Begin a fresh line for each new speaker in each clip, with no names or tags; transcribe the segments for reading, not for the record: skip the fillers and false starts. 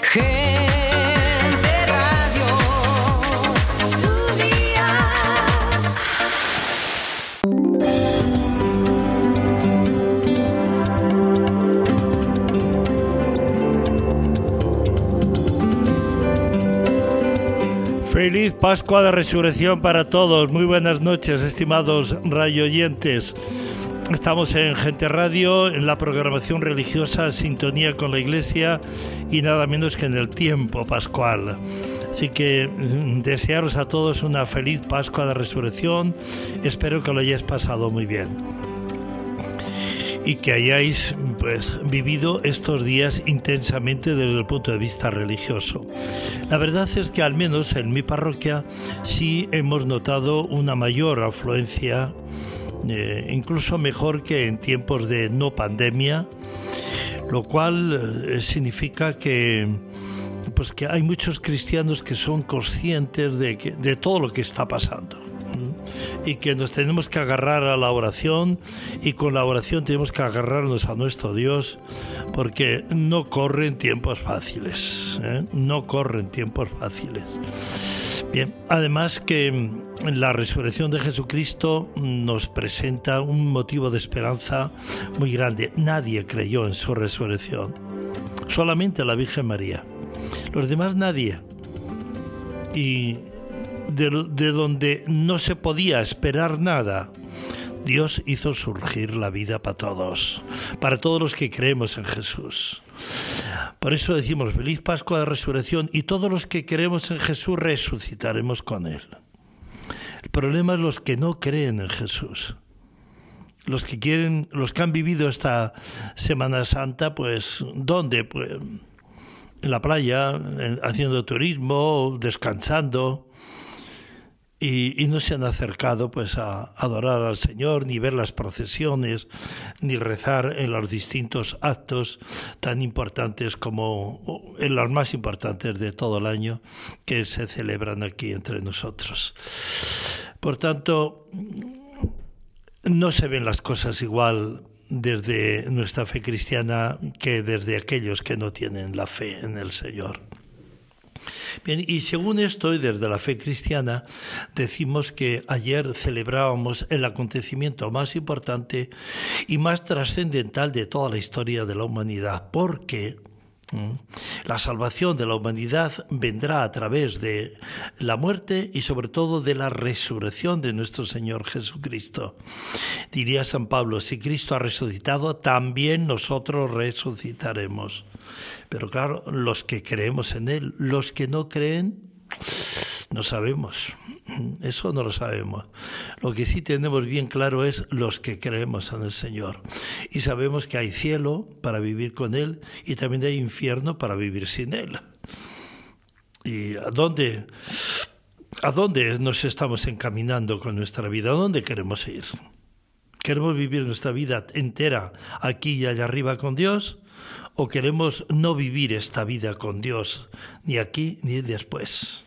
Gente Radio, tu día.
Feliz Pascua de Resurrección para todos. Muy buenas noches, estimados radioyentes. Estamos en Gente Radio, en la programación religiosa, sintonía con la Iglesia y nada menos que en el tiempo pascual. Así que desearos a todos una feliz Pascua de Resurrección. Espero que lo hayáis pasado muy bien y que hayáis vivido estos días intensamente desde el punto de vista religioso. La verdad es que al menos en mi parroquia sí hemos notado una mayor afluencia, incluso mejor que en tiempos de no pandemia, lo cual significa que hay muchos cristianos que son conscientes de todo lo que está pasando y que nos tenemos que agarrar a la oración, y con la oración tenemos que agarrarnos a nuestro Dios, porque no corren tiempos fáciles, no corren tiempos fáciles. Bien, además que la resurrección de Jesucristo nos presenta un motivo de esperanza muy grande. Nadie creyó en su resurrección, solamente la Virgen María. Los demás nadie. Y de donde no se podía esperar nada, Dios hizo surgir la vida para todos los que creemos en Jesús. Por eso decimos feliz Pascua de Resurrección, y todos los que creemos en Jesús resucitaremos con Él. El problema es los que no creen en Jesús. Los que han vivido esta Semana Santa, ¿dónde? En la playa, haciendo turismo, descansando. Y no se han acercado a adorar al Señor, ni ver las procesiones, ni rezar en los distintos actos tan importantes como en los más importantes de todo el año que se celebran aquí entre nosotros. Por tanto, no se ven las cosas igual desde nuestra fe cristiana que desde aquellos que no tienen la fe en el Señor. Bien, y según esto, y desde la fe cristiana, decimos que ayer celebrábamos el acontecimiento más importante y más trascendental de toda la historia de la humanidad, porque la salvación de la humanidad vendrá a través de la muerte y sobre todo de la resurrección de nuestro Señor Jesucristo. Diría San Pablo, si Cristo ha resucitado, también nosotros resucitaremos. Pero claro, los que creemos en Él, los que no creen, no sabemos. Eso no lo sabemos. Lo que sí tenemos bien claro es los que creemos en el Señor. Y sabemos que hay cielo para vivir con Él y también hay infierno para vivir sin Él. ¿Y a dónde nos estamos encaminando con nuestra vida? ¿A dónde queremos ir? ¿Queremos vivir nuestra vida entera aquí y allá arriba con Dios? ¿O queremos no vivir esta vida con Dios, ni aquí ni después?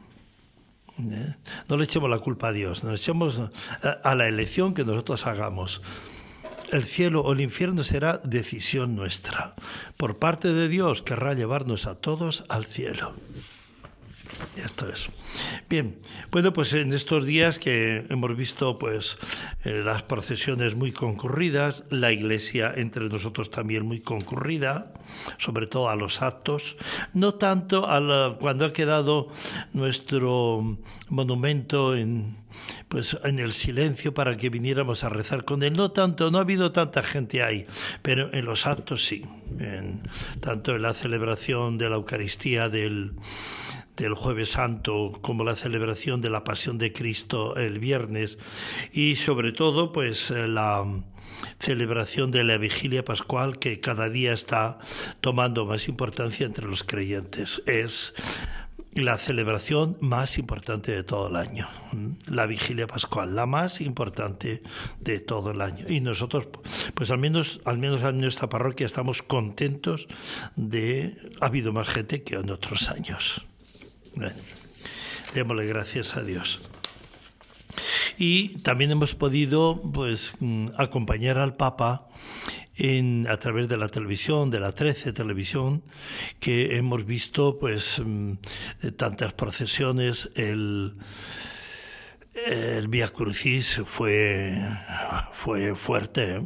No le echemos la culpa a Dios, no le echemos a la elección que nosotros hagamos. El cielo o el infierno será decisión nuestra. Por parte de Dios querrá llevarnos a todos al cielo. Esto es. Bien, bueno, en estos días que hemos visto las procesiones muy concurridas, la iglesia entre nosotros también muy concurrida, sobre todo a los actos, no tanto cuando ha quedado nuestro monumento en el silencio para que viniéramos a rezar con él, no ha habido tanta gente ahí, pero en los actos sí, tanto en la celebración de la Eucaristía del Jueves Santo como la celebración de la Pasión de Cristo el viernes, y sobre todo la celebración de la Vigilia Pascual, que cada día está tomando más importancia entre los creyentes. Es la celebración más importante de todo el año, la Vigilia Pascual, la más importante de todo el año. Y nosotros, al menos en nuestra parroquia, estamos contentos ha habido más gente que en otros años. Bueno, démosle gracias a Dios. Y también hemos podido acompañar al Papa a través de la televisión, de la 13 televisión, que hemos visto pues tantas procesiones. El Vía Crucis fue fuerte,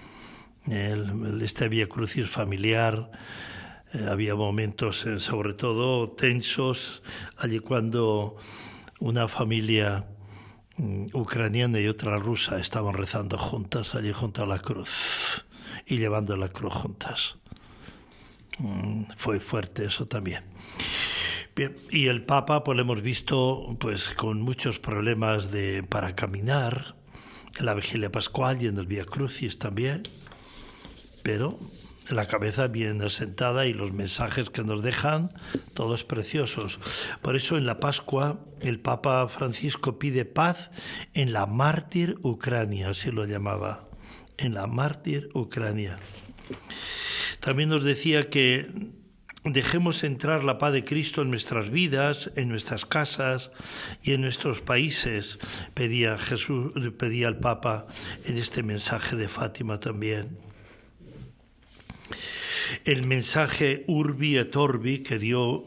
este Vía Crucis familiar. Había momentos, sobre todo, tensos, allí cuando una familia ucraniana y otra rusa estaban rezando juntas, allí junto a la cruz, y llevando la cruz juntas. Fue fuerte eso también. Bien, y el Papa, pues lo hemos visto pues con muchos problemas para caminar, en la Vigilia Pascual y en el Vía Crucis también, pero la cabeza bien asentada y los mensajes que nos dejan, todos preciosos. Por eso en la Pascua el Papa Francisco pide paz en la mártir Ucrania, así lo llamaba, en la mártir Ucrania. También nos decía que dejemos entrar la paz de Cristo en nuestras vidas, en nuestras casas y en nuestros países, pedía el Papa en este mensaje de Fátima también. El mensaje Urbi et Orbi que dio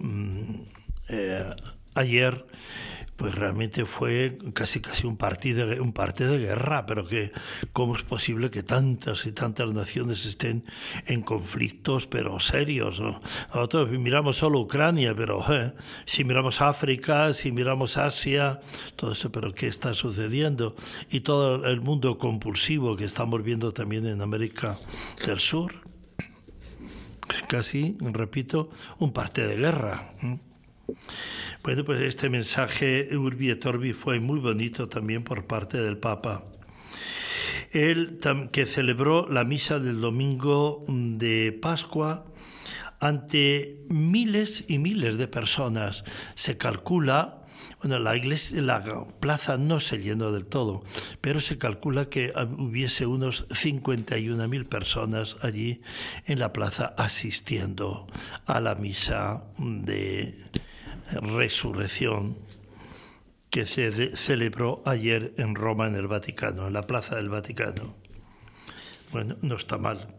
ayer, pues realmente fue casi un partido de guerra, pero que cómo es posible que tantas y tantas naciones estén en conflictos, pero serios, ¿no? Nosotros miramos solo Ucrania, pero si miramos África, si miramos Asia, todo eso, pero ¿qué está sucediendo? Y todo el mundo compulsivo que estamos viendo también en América del Sur. Casi, repito, un parte de guerra. Bueno, pues este mensaje Urbi et Orbi fue muy bonito también por parte del Papa. Él que celebró la misa del domingo de Pascua ante miles y miles de personas. Se calcula, bueno, la plaza no se llenó del todo, pero se calcula que hubiese unos 51.000 personas allí en la plaza asistiendo a la misa de resurrección que se celebró ayer en Roma, en el Vaticano, en la Plaza del Vaticano. Bueno, no está mal.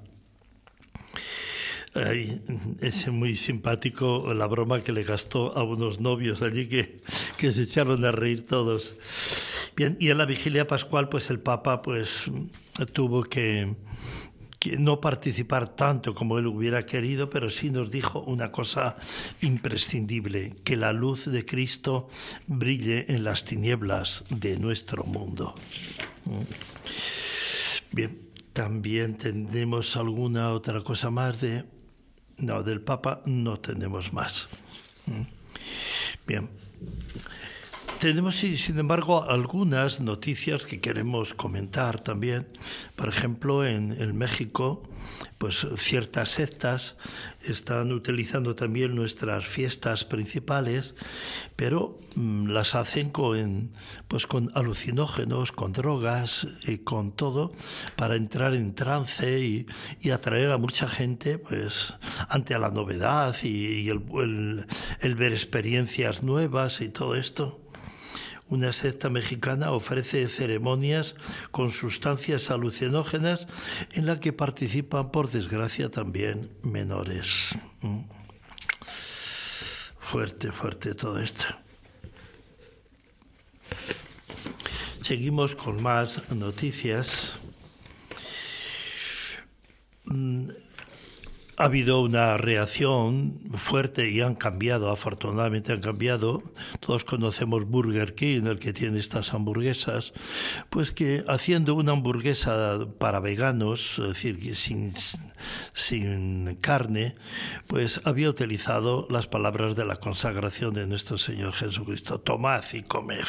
Es muy simpático la broma que le gastó a unos novios allí que se echaron a reír todos. Bien, y en la Vigilia Pascual pues el Papa pues tuvo que no participar tanto como él hubiera querido, pero sí nos dijo una cosa imprescindible: que la luz de Cristo brille en las tinieblas de nuestro mundo. Bien, también tenemos alguna otra cosa más del Papa no tenemos más. Bien. Tenemos, sin embargo, algunas noticias que queremos comentar también. Por ejemplo, en México, pues ciertas sectas están utilizando también nuestras fiestas principales, pero las hacen con alucinógenos, con drogas y con todo, para entrar en trance y atraer a mucha gente pues ante la novedad y el ver experiencias nuevas y todo esto. Una secta mexicana ofrece ceremonias con sustancias alucinógenas en la que participan, por desgracia, también menores. Fuerte todo esto. Seguimos con más noticias. Ha habido una reacción fuerte y afortunadamente han cambiado. Todos conocemos Burger King, el que tiene estas hamburguesas, pues que haciendo una hamburguesa para veganos, es decir, sin carne, pues había utilizado las palabras de la consagración de nuestro Señor Jesucristo: tomad y comed.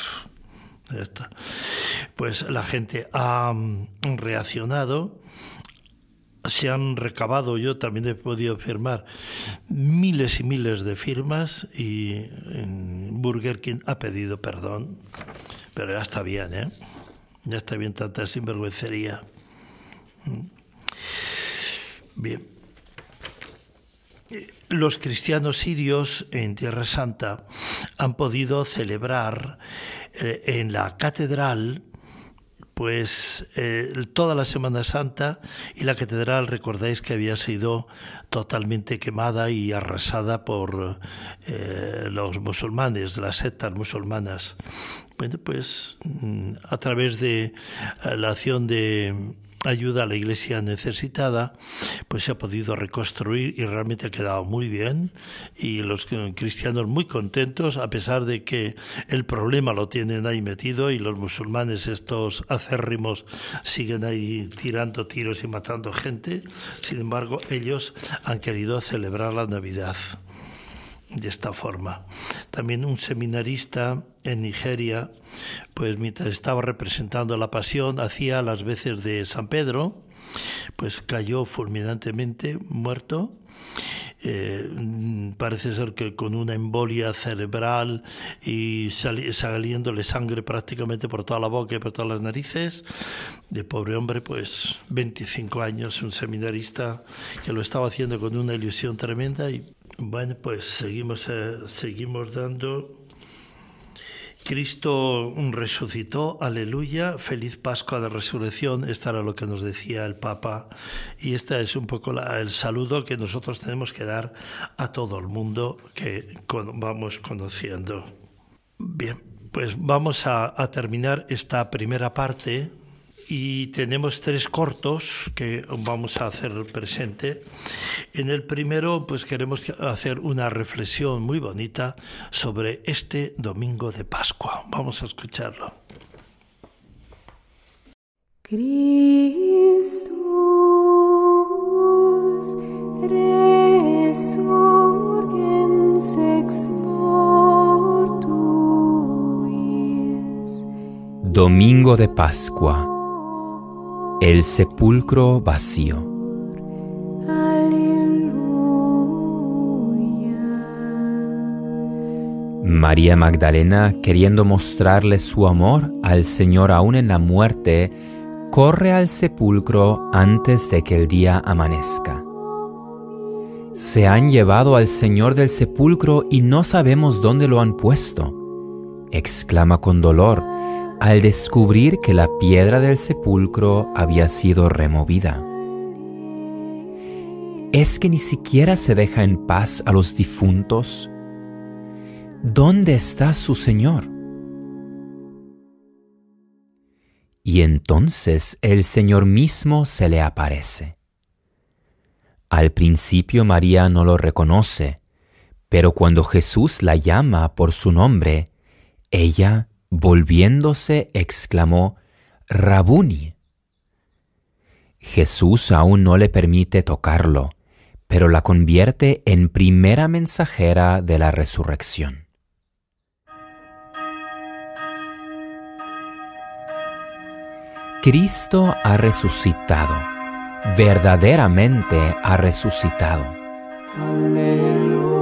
Pues la gente ha reaccionado. Se han recabado, yo también he podido firmar, miles y miles de firmas, y Burger King ha pedido perdón, pero ya está bien, ya está bien tanta sinvergüencería. Bien. Los cristianos sirios en Tierra Santa han podido celebrar en la catedral pues toda la Semana Santa, y la catedral, recordáis que había sido totalmente quemada y arrasada por los musulmanes, las sectas musulmanas. Bueno, pues a través de la acción de ayuda a la iglesia necesitada, pues se ha podido reconstruir y realmente ha quedado muy bien, y los cristianos muy contentos, a pesar de que el problema lo tienen ahí metido y los musulmanes, estos acérrimos, siguen ahí tirando tiros y matando gente. Sin embargo, ellos han querido celebrar la Navidad de esta forma. También un seminarista en Nigeria, pues mientras estaba representando la Pasión, hacía las veces de San Pedro, pues cayó fulminantemente muerto. Parece ser que con una embolia cerebral y saliéndole sangre prácticamente por toda la boca y por todas las narices. De pobre hombre, pues 25 años, un seminarista que lo estaba haciendo con una ilusión tremenda. Y bueno, pues seguimos dando. Cristo resucitó, aleluya, feliz Pascua de Resurrección. Esto era lo que nos decía el Papa, y este es un poco el saludo que nosotros tenemos que dar a todo el mundo que vamos conociendo. Bien, pues vamos a terminar esta primera parte, y tenemos 3 cortos que vamos a hacer presente. En el primero, pues queremos hacer una reflexión muy bonita sobre este domingo de Pascua. Vamos a escucharlo.
Christus resurgens ex mortuis.
Domingo de Pascua. El sepulcro vacío.
Aleluya.
María Magdalena, queriendo mostrarle su amor al Señor aún en la muerte, corre al sepulcro antes de que el día amanezca. Se han llevado al Señor del sepulcro y no sabemos dónde lo han puesto, exclama con dolor al descubrir que la piedra del sepulcro había sido removida. ¿Es que ni siquiera se deja en paz a los difuntos? ¿Dónde está su Señor? Y entonces el Señor mismo se le aparece. Al principio María no lo reconoce, pero cuando Jesús la llama por su nombre, ella, volviéndose, exclamó: Rabuni. Jesús aún no le permite tocarlo, pero la convierte en primera mensajera de la resurrección. Cristo ha resucitado, verdaderamente ha resucitado.
Aleluya.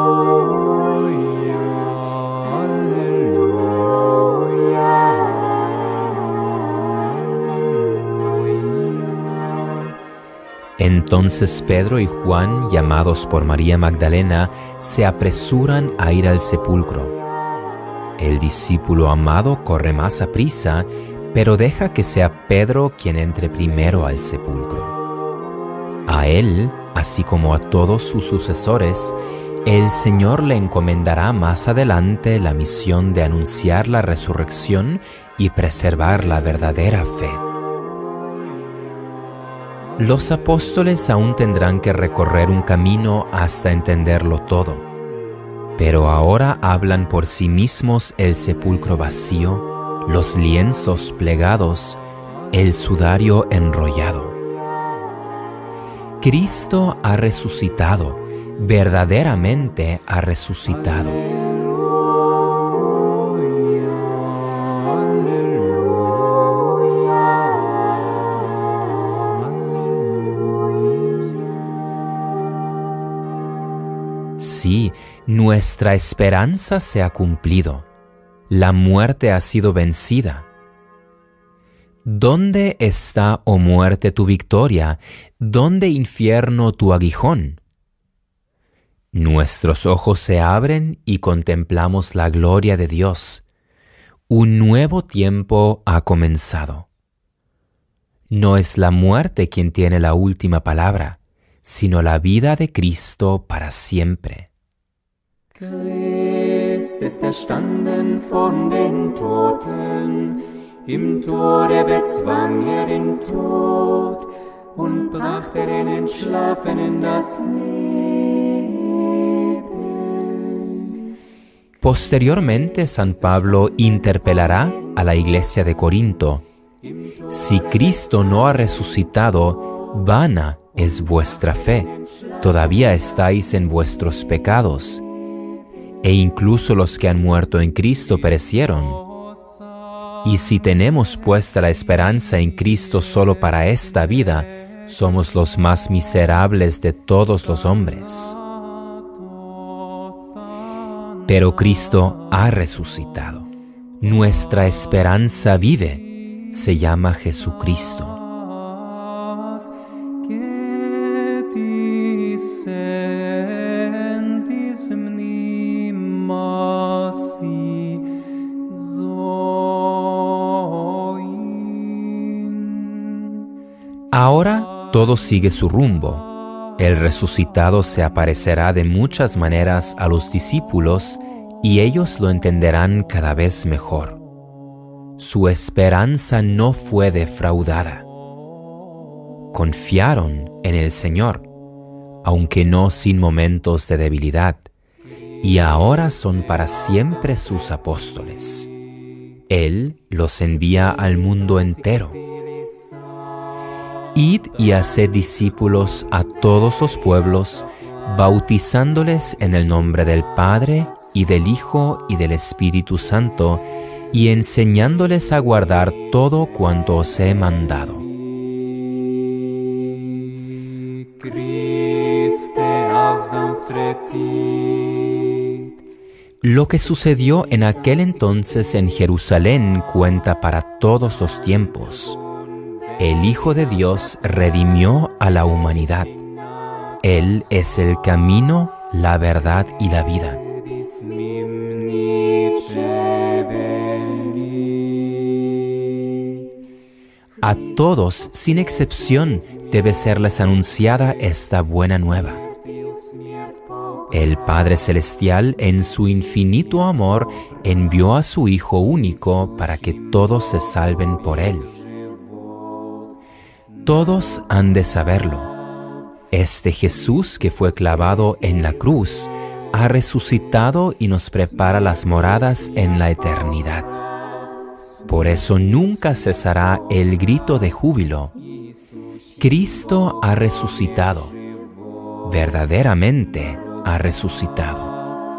Entonces Pedro y Juan, llamados por María Magdalena, se apresuran a ir al sepulcro. El discípulo amado corre más aprisa, pero deja que sea Pedro quien entre primero al sepulcro. A él, así como a todos sus sucesores, el Señor le encomendará más adelante la misión de anunciar la resurrección y preservar la verdadera fe. Los apóstoles aún tendrán que recorrer un camino hasta entenderlo todo, pero ahora hablan por sí mismos el sepulcro vacío, los lienzos plegados, el sudario enrollado. Cristo ha resucitado, verdaderamente ha resucitado. Sí, nuestra esperanza se ha cumplido. La muerte ha sido vencida. ¿Dónde está, oh muerte, tu victoria? ¿Dónde, infierno, tu aguijón? Nuestros ojos se abren y contemplamos la gloria de Dios. Un nuevo tiempo ha comenzado. No es la muerte quien tiene la última palabra, sino la vida de Cristo para siempre.
Christ ist erstanden von den Toten, im Tode bezwang den Tod und brachte den Entschlafenen das Leben.
Posteriormente, San Pablo interpelará a la iglesia de Corinto: si Cristo no ha resucitado, vana es vuestra fe, todavía estáis en vuestros pecados. E incluso los que han muerto en Cristo perecieron. Y si tenemos puesta la esperanza en Cristo solo para esta vida, somos los más miserables de todos los hombres. Pero Cristo ha resucitado. Nuestra esperanza vive, se llama Jesucristo. Ahora todo sigue su rumbo. El resucitado se aparecerá de muchas maneras a los discípulos y ellos lo entenderán cada vez mejor. Su esperanza no fue defraudada. Confiaron en el Señor, aunque no sin momentos de debilidad, y ahora son para siempre sus apóstoles. Él los envía al mundo entero. Id y haced discípulos a todos los pueblos, bautizándoles en el nombre del Padre, y del Hijo, y del Espíritu Santo, y enseñándoles a guardar todo cuanto os he mandado. Lo que sucedió en aquel entonces en Jerusalén cuenta para todos los tiempos. El Hijo de Dios redimió a la humanidad. Él es el camino, la verdad y la vida. A todos, sin excepción, debe serles anunciada esta buena nueva. El Padre Celestial, en su infinito amor, envió a su Hijo único para que todos se salven por Él. Todos han de saberlo. Este Jesús que fue clavado en la cruz ha resucitado y nos prepara las moradas en la eternidad. Por eso nunca cesará el grito de júbilo. Cristo ha resucitado. Verdaderamente ha resucitado.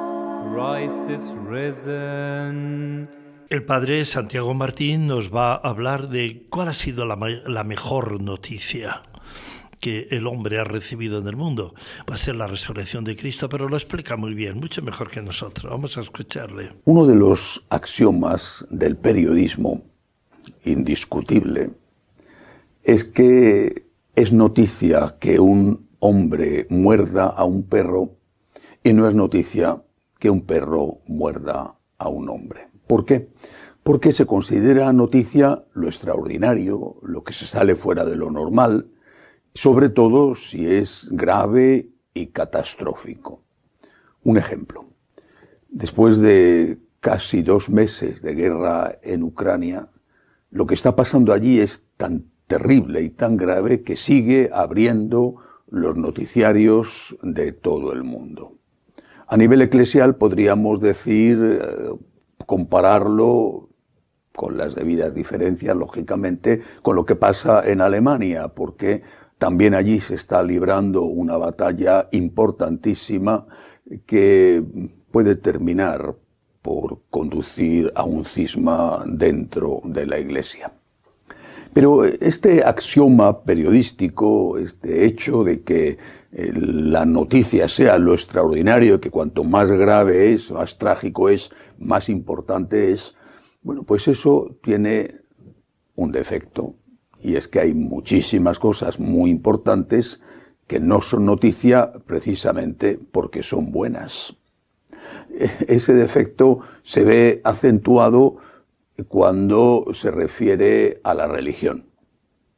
El padre Santiago Martín nos va a hablar de cuál ha sido la mejor noticia que el hombre ha recibido en el mundo. Va a ser la resurrección de Cristo, pero lo explica muy bien, mucho mejor que nosotros. Vamos a escucharle.
Uno de los axiomas del periodismo, indiscutible, es que es noticia que un hombre muerda a un perro y no es noticia que un perro muerda a un hombre. ¿Por qué? Porque se considera noticia lo extraordinario, lo que se sale fuera de lo normal, sobre todo si es grave y catastrófico. Un ejemplo. Después de casi 2 meses de guerra en Ucrania, lo que está pasando allí es tan terrible y tan grave que sigue abriendo los noticiarios de todo el mundo. A nivel eclesial podríamos decir, compararlo con las debidas diferencias, lógicamente, con lo que pasa en Alemania, porque también allí se está librando una batalla importantísima que puede terminar por conducir a un cisma dentro de la Iglesia. Pero este axioma periodístico, este hecho de que la noticia sea lo extraordinario, que cuanto más grave es, más trágico es, más importante es, bueno, pues eso tiene un defecto, y es que hay muchísimas cosas muy importantes que no son noticia precisamente porque son buenas. Ese defecto se ve acentuado cuando se refiere a la religión.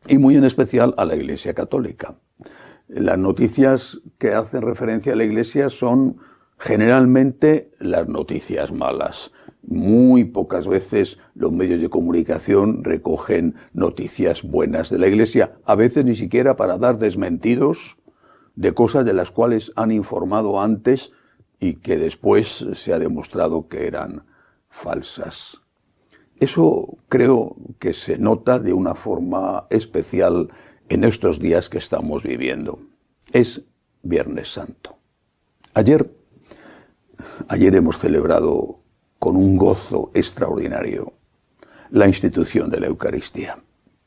y muy en especial a la Iglesia Católica. Las noticias que hacen referencia a la Iglesia son generalmente las noticias malas. Muy pocas veces los medios de comunicación recogen noticias buenas de la Iglesia, a veces ni siquiera para dar desmentidos de cosas de las cuales han informado antes y que después se ha demostrado que eran falsas. Eso creo que se nota de una forma especial en estos días que estamos viviendo. Es Viernes Santo. Ayer hemos celebrado con un gozo extraordinario la institución de la Eucaristía.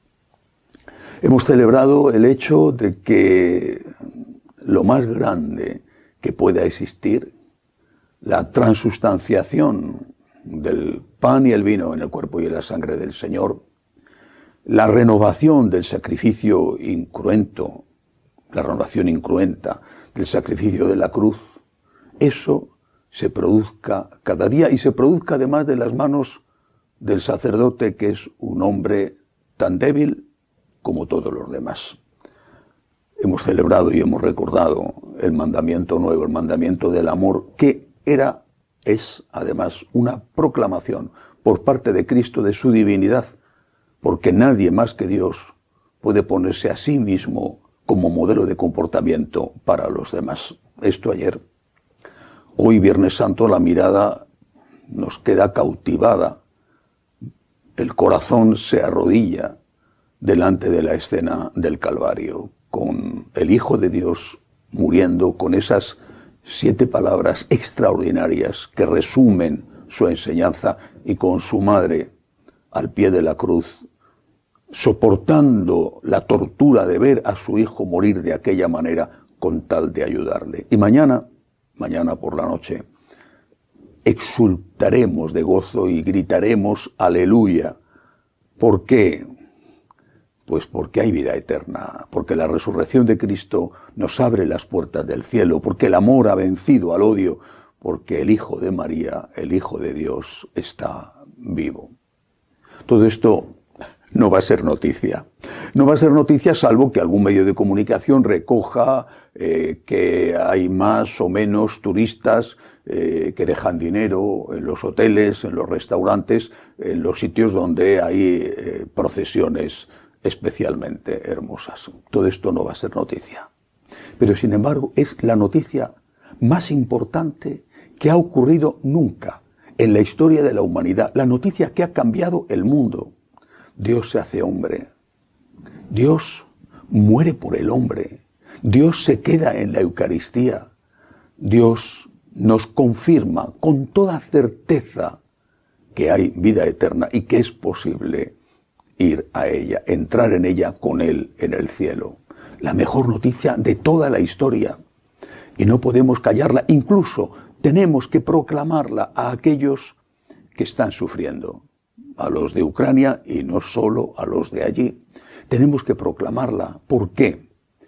Hemos celebrado el hecho de que lo más grande que pueda existir, la transustanciación del pan y el vino en el cuerpo y en la sangre del Señor, la renovación del sacrificio incruento, la renovación incruenta del sacrificio de la cruz, eso se produzca cada día y se produzca además de las manos del sacerdote, que es un hombre tan débil como todos los demás. Hemos celebrado y hemos recordado el mandamiento nuevo, el mandamiento del amor, que es además una proclamación por parte de Cristo de su divinidad, porque nadie más que Dios puede ponerse a sí mismo como modelo de comportamiento para los demás. Esto ayer. Hoy, Viernes Santo, la mirada nos queda cautivada. El corazón se arrodilla delante de la escena del Calvario, con el Hijo de Dios muriendo, con esas 7 palabras extraordinarias que resumen su enseñanza, y con su madre al pie de la cruz, soportando la tortura de ver a su hijo morir de aquella manera con tal de ayudarle. Y mañana por la noche, exultaremos de gozo y gritaremos aleluya. ¿Por qué? Pues porque hay vida eterna, porque la resurrección de Cristo nos abre las puertas del cielo, porque el amor ha vencido al odio, porque el Hijo de María, el Hijo de Dios, está vivo. Todo esto no va a ser noticia. No va a ser noticia salvo que algún medio de comunicación recoja que hay más o menos turistas que dejan dinero en los hoteles, en los restaurantes, en los sitios donde hay procesiones especialmente hermosas. Todo esto no va a ser noticia. Pero sin embargo es la noticia más importante que ha ocurrido nunca en la historia de la humanidad, la noticia que ha cambiado el mundo. Dios se hace hombre, Dios muere por el hombre, Dios se queda en la Eucaristía, Dios nos confirma con toda certeza que hay vida eterna y que es posible ir a ella, entrar en ella con Él en el cielo. La mejor noticia de toda la historia. Y no podemos callarla, incluso tenemos que proclamarla a aquellos que están sufriendo, a los de Ucrania y no solo a los de allí. Tenemos que proclamarla. ¿Por qué?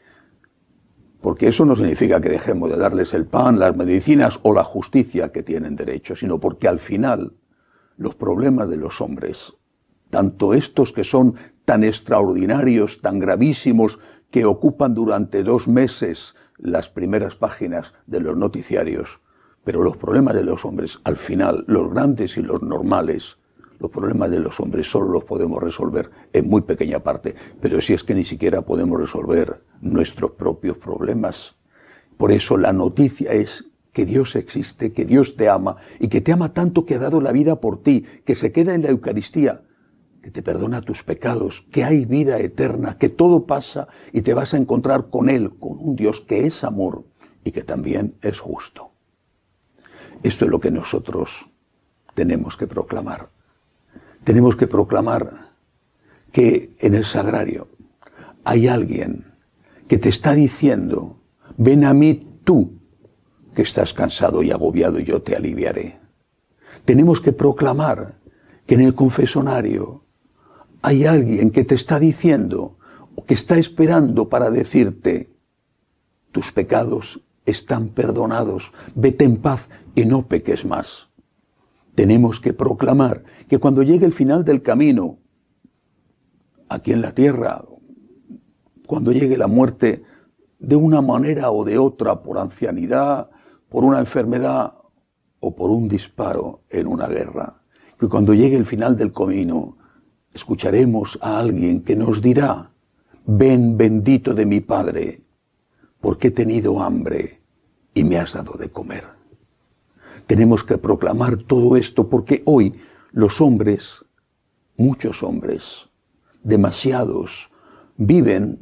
Porque eso no significa que dejemos de darles el pan, las medicinas o la justicia que tienen derecho, sino porque al final los problemas de los hombres, tanto estos que son tan extraordinarios, tan gravísimos, que ocupan durante 2 meses las primeras páginas de los noticiarios, pero los problemas de los hombres, al final, los grandes y los normales, los problemas de los hombres solo los podemos resolver en muy pequeña parte, pero si es que ni siquiera podemos resolver nuestros propios problemas. Por eso la noticia es que Dios existe, que Dios te ama, y que te ama tanto que ha dado la vida por ti, que se queda en la Eucaristía, que te perdona tus pecados, que hay vida eterna, que todo pasa y te vas a encontrar con Él, con un Dios que es amor y que también es justo. Esto es lo que nosotros tenemos que proclamar. Tenemos que proclamar que en el sagrario hay alguien que te está diciendo: ven a mí tú, que estás cansado y agobiado, y yo te aliviaré. Tenemos que proclamar que en el confesonario hay alguien que te está diciendo, o que está esperando para decirte: tus pecados están perdonados, vete en paz y no peques más. Tenemos que proclamar que cuando llegue el final del camino, aquí en la tierra, cuando llegue la muerte, de una manera o de otra, por ancianidad, por una enfermedad o por un disparo en una guerra. Que cuando llegue el final del camino, escucharemos a alguien que nos dirá: ven, bendito de mi Padre, porque he tenido hambre y me has dado de comer. Tenemos que proclamar todo esto porque hoy los hombres, muchos hombres, demasiados, viven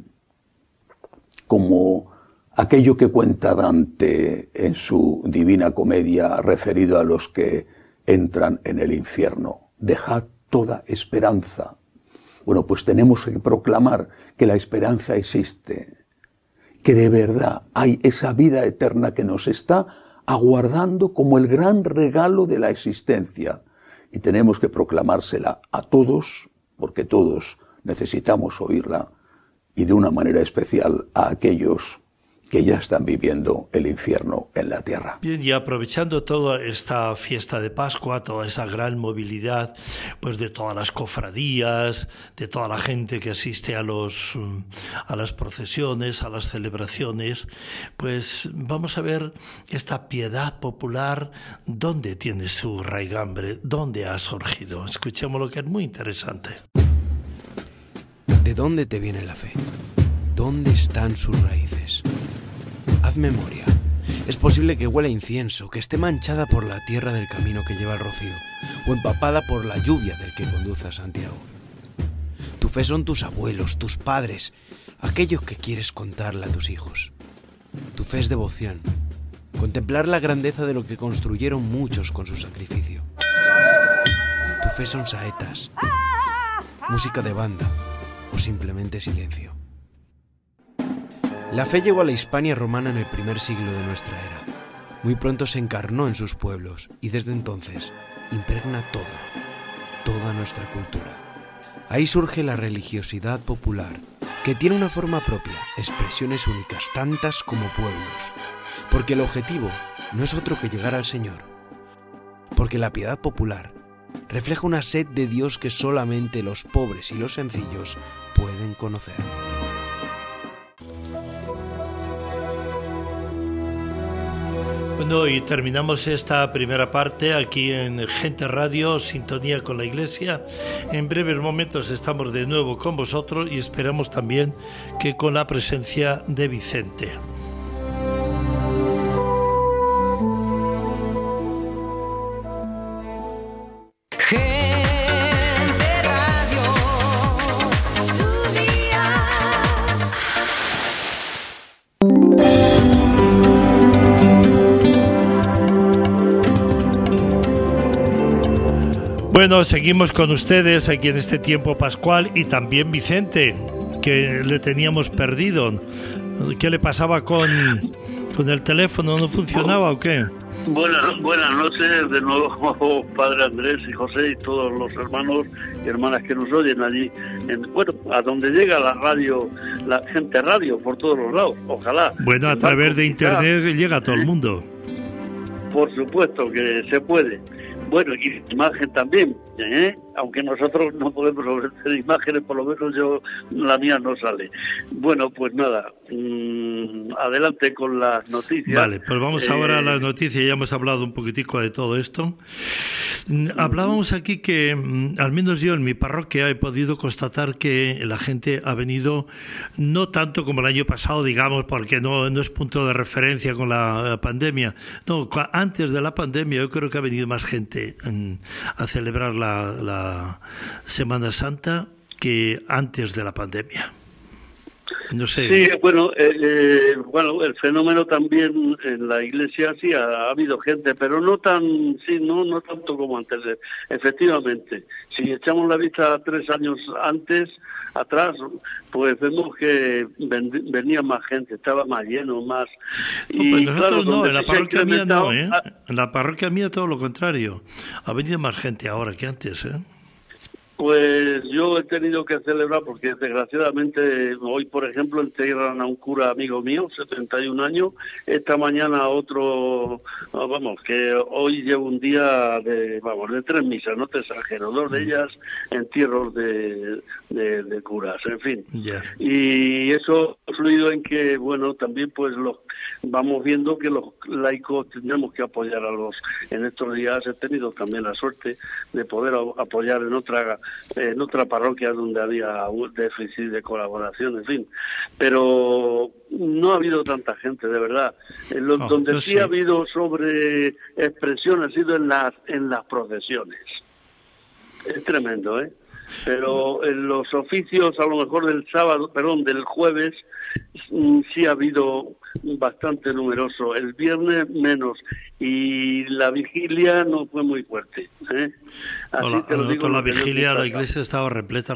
como aquello que cuenta Dante en su Divina Comedia referido a los que entran en el infierno. Dejad toda esperanza. Bueno, pues tenemos que proclamar que la esperanza existe, que de verdad hay esa vida eterna que nos está aguardando como el gran regalo de la existencia. Y tenemos que proclamársela a todos, porque todos necesitamos oírla, y de una manera especial a aquellos que ya están viviendo el infierno en la tierra.
Bien, y aprovechando toda esta fiesta de Pascua, toda esa gran movilidad, pues de todas las cofradías, de toda la gente que asiste a las procesiones, a las celebraciones, pues vamos a ver esta piedad popular, ¿dónde tiene su raigambre? ¿Dónde ha surgido? Escuchemos lo que es muy interesante.
¿De dónde te viene la fe? ¿Dónde están sus raíces? Haz memoria. Es posible que huela incienso, que esté manchada por la tierra del camino que lleva el rocío, o empapada por la lluvia del que conduce a Santiago. Tu fe son tus abuelos, tus padres, aquellos que quieres contarle a tus hijos. Tu fe es devoción, contemplar la grandeza de lo que construyeron muchos con su sacrificio. Tu fe son saetas, música de banda o simplemente silencio. La fe llegó a la Hispania romana en el primer siglo de nuestra era. Muy pronto se encarnó en sus pueblos y desde entonces impregna toda nuestra cultura. Ahí surge la religiosidad popular, que tiene una forma propia, expresiones únicas, tantas como pueblos. Porque el objetivo no es otro que llegar al Señor. Porque la piedad popular refleja una sed de Dios que solamente los pobres y los sencillos pueden conocer.
Bueno, y terminamos esta primera parte aquí en Gente Radio, Sintonía con la Iglesia. En breves momentos estamos de nuevo con vosotros y esperamos también que con la presencia de Vicente. Bueno, seguimos con ustedes aquí en este tiempo pascual y también Vicente, que le teníamos perdido. ¿Qué le pasaba con el teléfono? ¿No funcionaba o qué?
Buenas noches de nuevo, Padre Andrés y José y todos los hermanos y hermanas que nos oyen allí. A donde llega la radio, la Gente Radio, por todos los lados, ojalá.
Bueno, a través de internet llega a todo el mundo.
Por supuesto que se puede. Bueno, y imagen también, aunque nosotros no podemos ofrecer imágenes, por lo menos la mía no sale. Bueno, pues nada, adelante con las noticias.
Vale, pues vamos ahora a las noticias, ya hemos hablado un poquitico de todo esto. Hablábamos aquí que, al menos yo en mi parroquia he podido constatar que la gente ha venido, no tanto como el año pasado, digamos, porque no es punto de referencia con la pandemia. No, antes de la pandemia yo creo que ha venido más gente a celebrar la Semana Santa que antes de la pandemia. No sé.
Sí, bueno, el fenómeno también en la iglesia sí ha habido gente, pero no tanto como antes. Efectivamente, si echamos la vista 3 años atrás, pues vemos que venía más gente, estaba más lleno, más.
Y pues nosotros claro, en la parroquia mía no, En la parroquia mía todo lo contrario. Ha venido más gente ahora que antes,
Pues yo he tenido que celebrar porque desgraciadamente hoy, por ejemplo, entierran a un cura amigo mío, 71 años, esta mañana otro, que hoy llevo un día de 3 misas, no te exagero, 2 de ellas entierros de curas, en fin.
Yeah.
Y eso ha influido en que, también pues vamos viendo que los laicos tendremos que apoyar a en estos días he tenido también la suerte de poder apoyar en otra parroquia donde había un déficit de colaboración, en fin, pero no ha habido tanta gente, de verdad. Donde sí ha habido sobre expresión ha sido en las procesiones. Es tremendo, ¿eh? Pero en los oficios, a lo mejor del jueves, sí ha habido bastante numeroso. El viernes menos, y la vigilia no fue muy fuerte, ¿eh?
Con la vigilia la iglesia estaba repleta.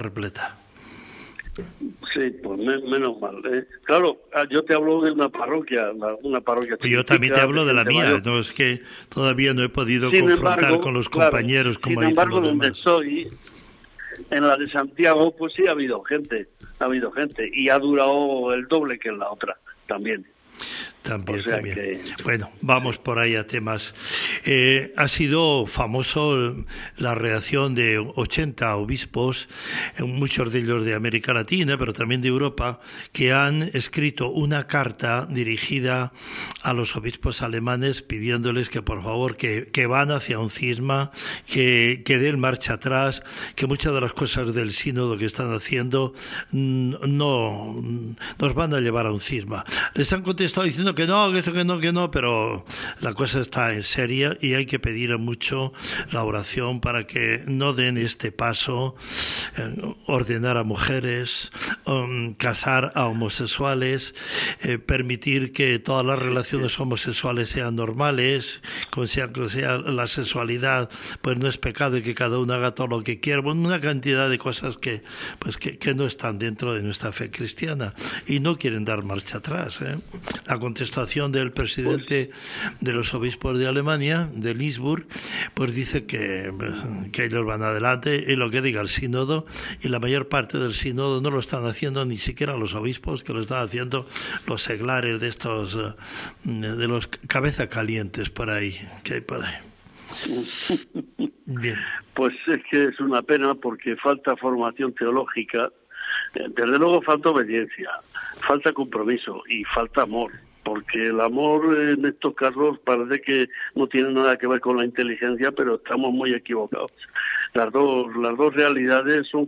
Sí, pues menos mal, ¿eh? Claro, yo te hablo de una parroquia
yo también te hablo de la mía, no es que todavía no he podido confrontar con los compañeros como
sin embargo, donde estoy, en la de Santiago, pues sí ha habido gente, y ha durado el doble que en la otra, también.
También. Bueno, vamos por ahí a temas. Ha sido famoso la reacción de 80 obispos, muchos de ellos de América Latina, pero también de Europa, que han escrito una carta dirigida a los obispos alemanes pidiéndoles que por favor que van hacia un cisma, que den marcha atrás, que muchas de las cosas del sínodo que están haciendo no nos van a llevar a un cisma. Les han contestado diciendo que no, pero la cosa está en seria y hay que pedir mucho la oración para que no den este paso, ordenar a mujeres, casar a homosexuales, permitir que todas las relaciones homosexuales sean normales, sea la sexualidad, pues no es pecado y que cada uno haga todo lo que quiera, una cantidad de cosas que no están dentro de nuestra fe cristiana y no quieren dar marcha atrás, ¿eh? La contestación del presidente de los obispos de Alemania, de Innsbruck, pues dice que ellos van adelante y lo que diga el sínodo, y la mayor parte del sínodo no lo están haciendo ni siquiera los obispos, que lo están haciendo los seglares de estos, de los cabeza calientes por ahí, que hay por ahí. Bien.
Pues es que es una pena porque falta formación teológica, desde luego falta obediencia, falta compromiso y falta amor. Porque el amor en estos casos parece que no tiene nada que ver con la inteligencia, pero estamos muy equivocados. Las dos realidades son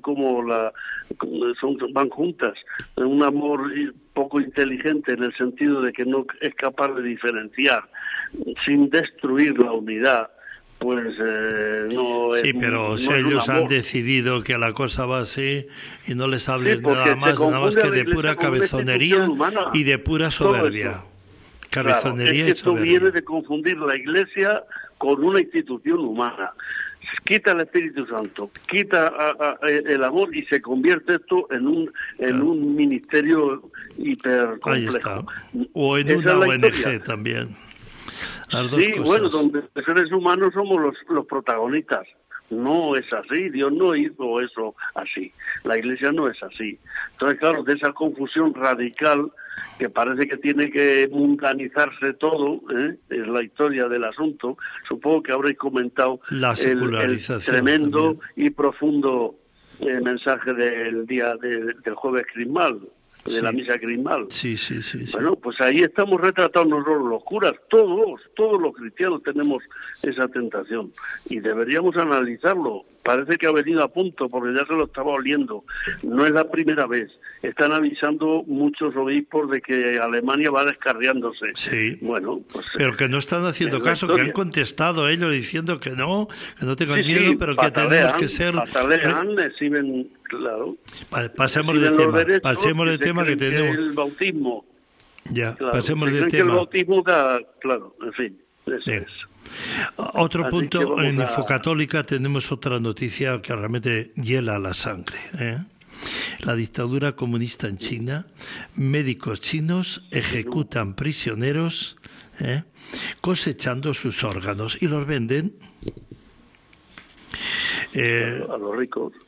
van juntas. Un amor poco inteligente en el sentido de que no es capaz de diferenciar sin destruir la unidad. Pues no es.
Sí, pero
no
si
es
ellos han decidido que la cosa va así y no les hables nada más que de pura cabezonería y de pura soberbia. Cabezonería
y soberbia. Esto viene de confundir la Iglesia con una institución humana. Quita el Espíritu Santo, quita el amor y se convierte esto en un ministerio hipercomplejo.
Ahí está. O en una ONG también. Las dos cosas.
Bueno, donde los seres humanos somos los protagonistas. No es así, Dios no hizo eso así. La Iglesia no es así. Entonces, claro, de esa confusión radical que parece que tiene que mundanizarse todo, es la historia del asunto. Supongo que habréis comentado
la secularización,
el tremendo
también.
Y profundo mensaje del día del jueves crismal, de la misa crismal.
Sí.
Bueno, pues ahí estamos retratados nosotros los curas, todos los cristianos tenemos esa tentación y deberíamos analizarlo. Parece que ha venido a punto porque ya se lo estaba oliendo. No es la primera vez. Están avisando muchos obispos de que Alemania va descarriándose.
Sí.
Bueno, pues,
pero que no están haciendo caso, que han contestado ellos diciendo que no tengan miedo, pero
patalean,
que tenemos que ser...
exhiben, claro.
Vale, pasemos de tema que tenemos...
El bautismo.
Ya,
claro,
pasemos de
tema. Que el bautismo da, claro, en fin, eso es.
Otro punto, en Infocatólica tenemos otra noticia que realmente hiela la sangre, ¿eh? La dictadura comunista en China, médicos chinos ejecutan prisioneros, cosechando sus órganos y los venden
a los ricos.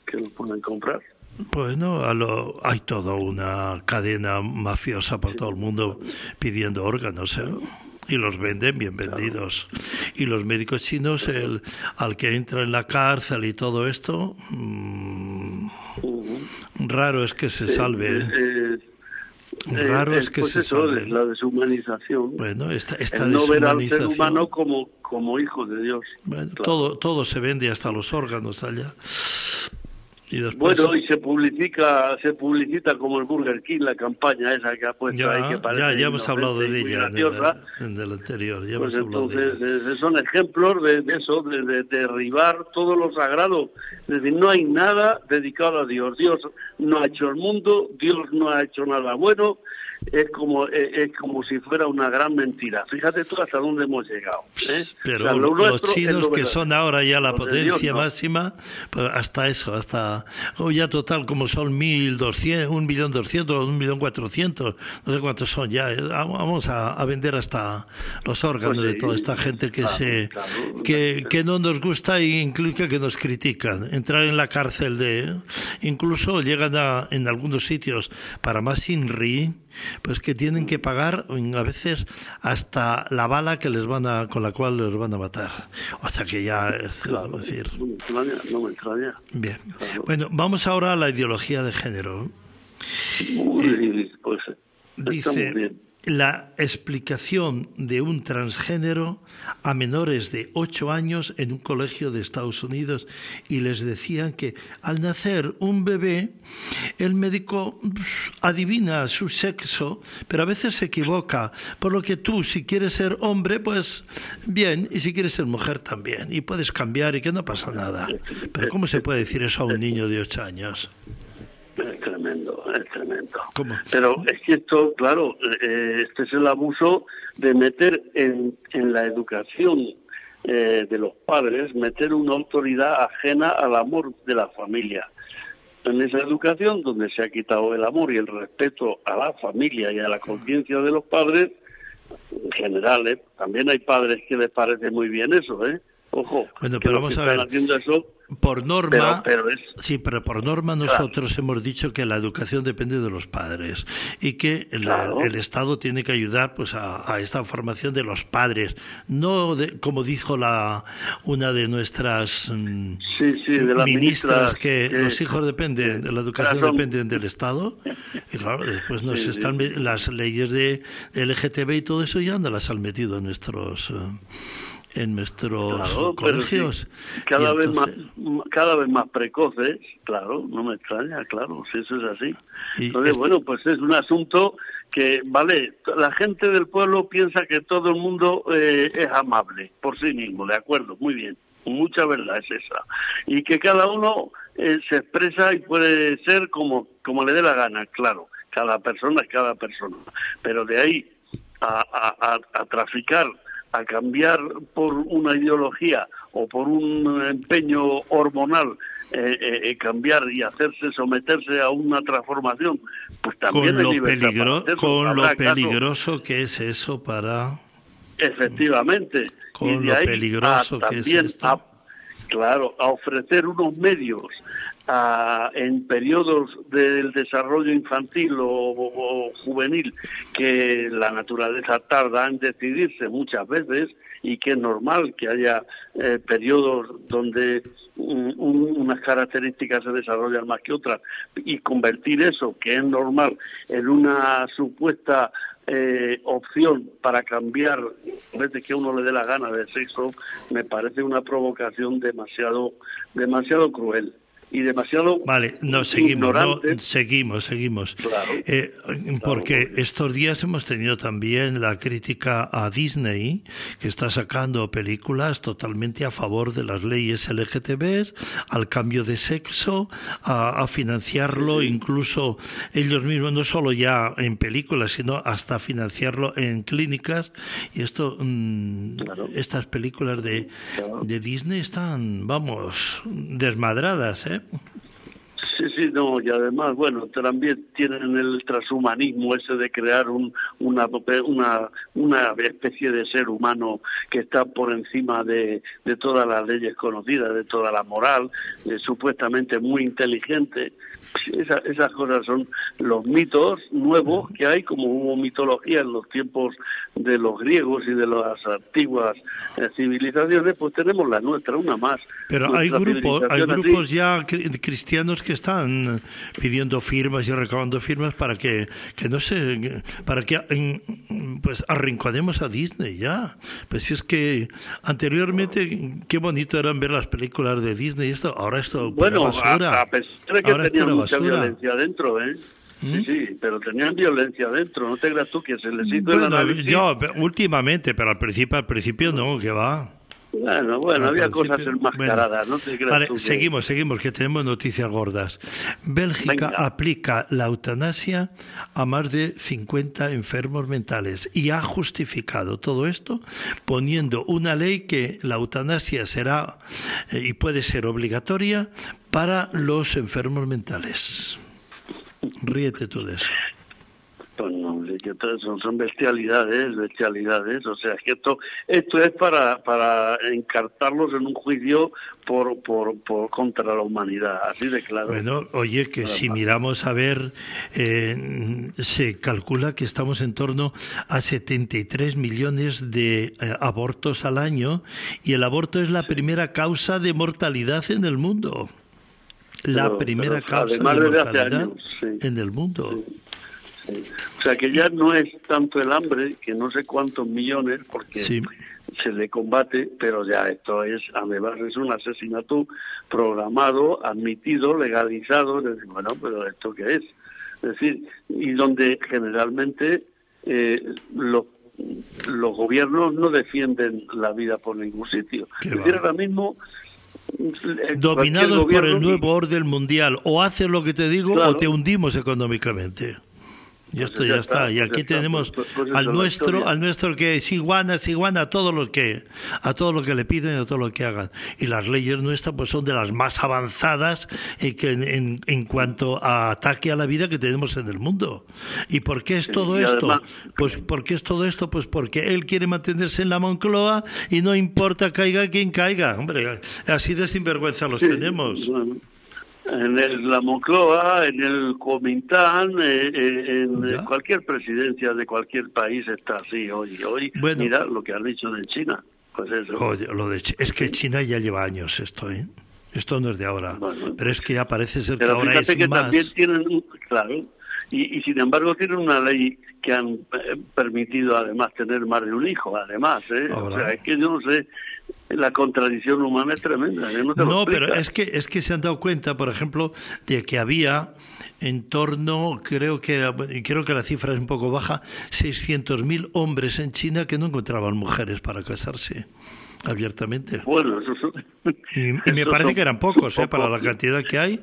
que lo pueden comprar.
Bueno, hay toda una cadena mafiosa por todo el mundo pidiendo órganos, ¿eh? Y los venden bien vendidos. Y los médicos chinos, al que entra en la cárcel y todo esto, raro es que se salve. Raro es que
pues
se salve.
La deshumanización.
Bueno, esta
el no ver al ser
deshumanización,
humano como hijo de Dios.
bueno,
Claro.
todo se vende, hasta los órganos allá. Y después,
Bueno, y se publicita como el Burger King, la campaña esa que ha puesto ahí, que parece
ya hemos hablado de
inocente y
ella
muy graciosa.
en el anterior. Ya
Pues
hemos hablado de
entonces
ella.
son ejemplos de eso, de derribar todo lo sagrado. Es decir, no hay nada dedicado a Dios. Dios no ha hecho el mundo, Dios no ha hecho nada bueno. Es como si fuera una gran mentira. Fíjate tú hasta dónde hemos llegado, ¿eh?
Pero
O sea, lo
los
nuestro es
chinos,
lo
que
verdadero.
son ahora ya la
Los de Dios,
potencia
no.
máxima, pues hasta eso, ya total, como son 1.200.000, 1.200.000, 1.400.000, no sé cuántos son ya. Vamos a vender hasta los órganos
Pues
de
sí,
toda esta gente que
claro.
que no nos gusta e implica que nos critican. Entrar en la cárcel incluso llegan en algunos sitios para más INRI, pues que tienen que pagar a veces hasta la bala con la cual les van a matar. O sea que ya es decir.
No me extraña.
Bien.
Claro.
Bueno, vamos ahora a la ideología de género.
Pues está
Dice:
muy bien.
la explicación de un transgénero a menores de 8 años en un colegio de Estados Unidos, y les decían que al nacer un bebé, el médico adivina su sexo, pero a veces se equivoca, por lo que tú, si quieres ser hombre, pues bien, y si quieres ser mujer también, y puedes cambiar y que no pasa nada. Pero ¿cómo se puede decir eso a un niño de 8 años?
Es tremendo, es tremendo.
¿Cómo?
Pero es que esto, claro, este es el abuso de meter en la educación de los padres, meter una autoridad ajena al amor de la familia. En esa educación donde se ha quitado el amor y el respeto a la familia y a la conciencia de los padres, en general, también hay padres que les parece muy bien eso, Ojo,
bueno,
que
pero
los
vamos
que
a
están
ver.
haciendo eso,
Por norma,
pero es...
sí, pero por norma nosotros hemos dicho que la educación depende de los padres y que el Estado tiene que ayudar pues a esta formación de los padres, no como dijo una de nuestras
de las
ministras, que los hijos dependen, de la educación dependen del Estado, y claro, después las leyes de LGTB y todo eso ya no las han metido en nuestros colegios.
Sí, cada vez más precoces, claro, no me extraña, claro, si eso es así. Entonces, bueno, pues es un asunto que, vale, la gente del pueblo piensa que todo el mundo es amable por sí mismo, de acuerdo, muy bien, mucha verdad es esa. Y que cada uno se expresa y puede ser como le dé la gana, claro, cada persona es cada persona. Pero de ahí a traficar, a cambiar por una ideología o por un empeño hormonal, cambiar y someterse a una transformación, pues también
con lo
peligroso
que es eso para...
Efectivamente.
Con lo peligroso que es esto.
A ofrecer unos medios en periodos del desarrollo infantil o juvenil que la naturaleza tarda en decidirse muchas veces, y que es normal que haya periodos donde unas características se desarrollan más que otras, y convertir eso, que es normal, en una supuesta opción para cambiar desde que a uno le dé la gana de sexo, me parece una provocación demasiado cruel y demasiado ignorante.
Seguimos.
Claro,
porque estos días hemos tenido también la crítica a Disney, que está sacando películas totalmente a favor de las leyes LGTB, al cambio de sexo, a financiarlo, incluso ellos mismos, no solo ya en películas, sino hasta financiarlo en clínicas. Y esto, estas películas de Disney están, desmadradas,
Sí, sí, no, y además, bueno, también tienen el transhumanismo ese de crear una especie de ser humano que está por encima de todas las leyes conocidas, de toda la moral, supuestamente muy inteligente. Esas cosas son los mitos nuevos que hay, como hubo mitología en los tiempos de los griegos y de las antiguas civilizaciones, pues tenemos la nuestra, una más.
Pero hay grupos ya cristianos que están pidiendo firmas y recabando firmas para que no se, para que pues arrinconemos a Disney ya. Pues si es que anteriormente qué bonito eran ver las películas de Disney, ahora esto
bueno,
basura.
A pesar de que tenían mucha violencia dentro, Sí, pero tenían violencia dentro, no te creas tú que se les hizo el análisis.
Yo últimamente, pero al principio no, que va.
Bueno, había cosas enmascaradas, no te creas.
Vale,
tú
seguimos, que tenemos noticias gordas. Bélgica aplica la eutanasia a más de 50 enfermos mentales y ha justificado todo esto poniendo una ley que la eutanasia será y puede ser obligatoria para los enfermos mentales. Ríete tú de eso.
Pues no, que son bestialidades, o sea, que esto es para encartarlos en un juicio por contra la humanidad, así de claro.
Bueno, oye, que si miramos a ver, se calcula que estamos en torno a 73 millones de abortos al año, y el aborto es la primera causa de mortalidad en el mundo. La primera causa de mortalidad en el mundo.
Sí. O sea que ya no es tanto el hambre, que no sé cuántos millones, porque se le combate, pero ya esto es, además es un asesinato programado, admitido, legalizado. Bueno, pero ¿esto qué es? Es decir, y donde generalmente los gobiernos no defienden la vida por ningún sitio. Es decir, ahora mismo
dominados por el nuevo orden mundial, o haces lo que te digo, claro, o te hundimos económicamente. Y esto ya está. Y aquí tenemos al nuestro que es iguana a todo lo que le piden y a todo lo que hagan. Y las leyes nuestras pues son de las más avanzadas en cuanto a ataque a la vida que tenemos en el mundo. ¿Y por qué es todo esto? Además, pues ¿por qué es todo esto? Pues porque él quiere mantenerse en la Moncloa y no importa caiga quien caiga. Hombre, así de sinvergüenza los tenemos.
Bueno. En la Moncloa, en el Comintán, en cualquier presidencia de cualquier país está así hoy. Bueno, mira lo que han dicho de China. Pues eso.
Es que China ya lleva años esto, ¿eh? Esto no es de ahora. Bueno, pero es que ya parece ser que ahora es
que
más.
También tienen, claro, y sin embargo tienen una ley que han permitido además tener más de un hijo, además, O sea, es que yo no sé. La contradicción humana es tremenda.
No, pero es que se han dado cuenta, por ejemplo, de que había en torno, creo que la cifra es un poco baja, 600.000 hombres en China que no encontraban mujeres para casarse abiertamente.
Bueno, eso
y me parece que eran pocos, para la cantidad que hay.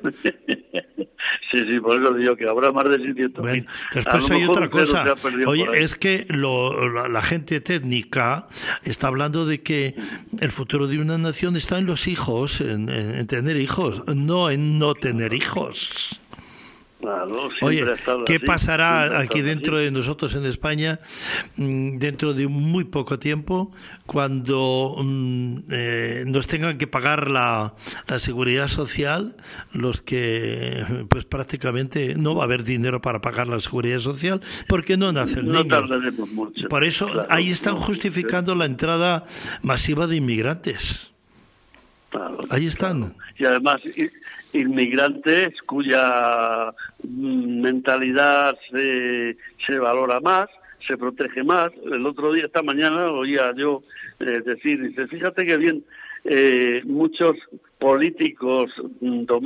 Sí, por eso digo que habrá más de 600.000.
Bueno, después hay otra cosa. Oye, es que la gente técnica está hablando de que el futuro de una nación está en los hijos, en tener hijos, no en no tener hijos.
Claro,
oye, ¿qué pasará aquí dentro de nosotros en España dentro de muy poco tiempo cuando nos tengan que pagar la seguridad social, los que pues prácticamente no va a haber dinero para pagar la seguridad social porque no nacen niños?
Tardaremos mucho.
Por eso claro, ahí están justificando la entrada masiva de inmigrantes.
Claro,
ahí están.
Claro. Y además inmigrantes cuya mentalidad se valora más, se protege más. El otro día, esta mañana, oía yo decir, fíjate que bien, muchos políticos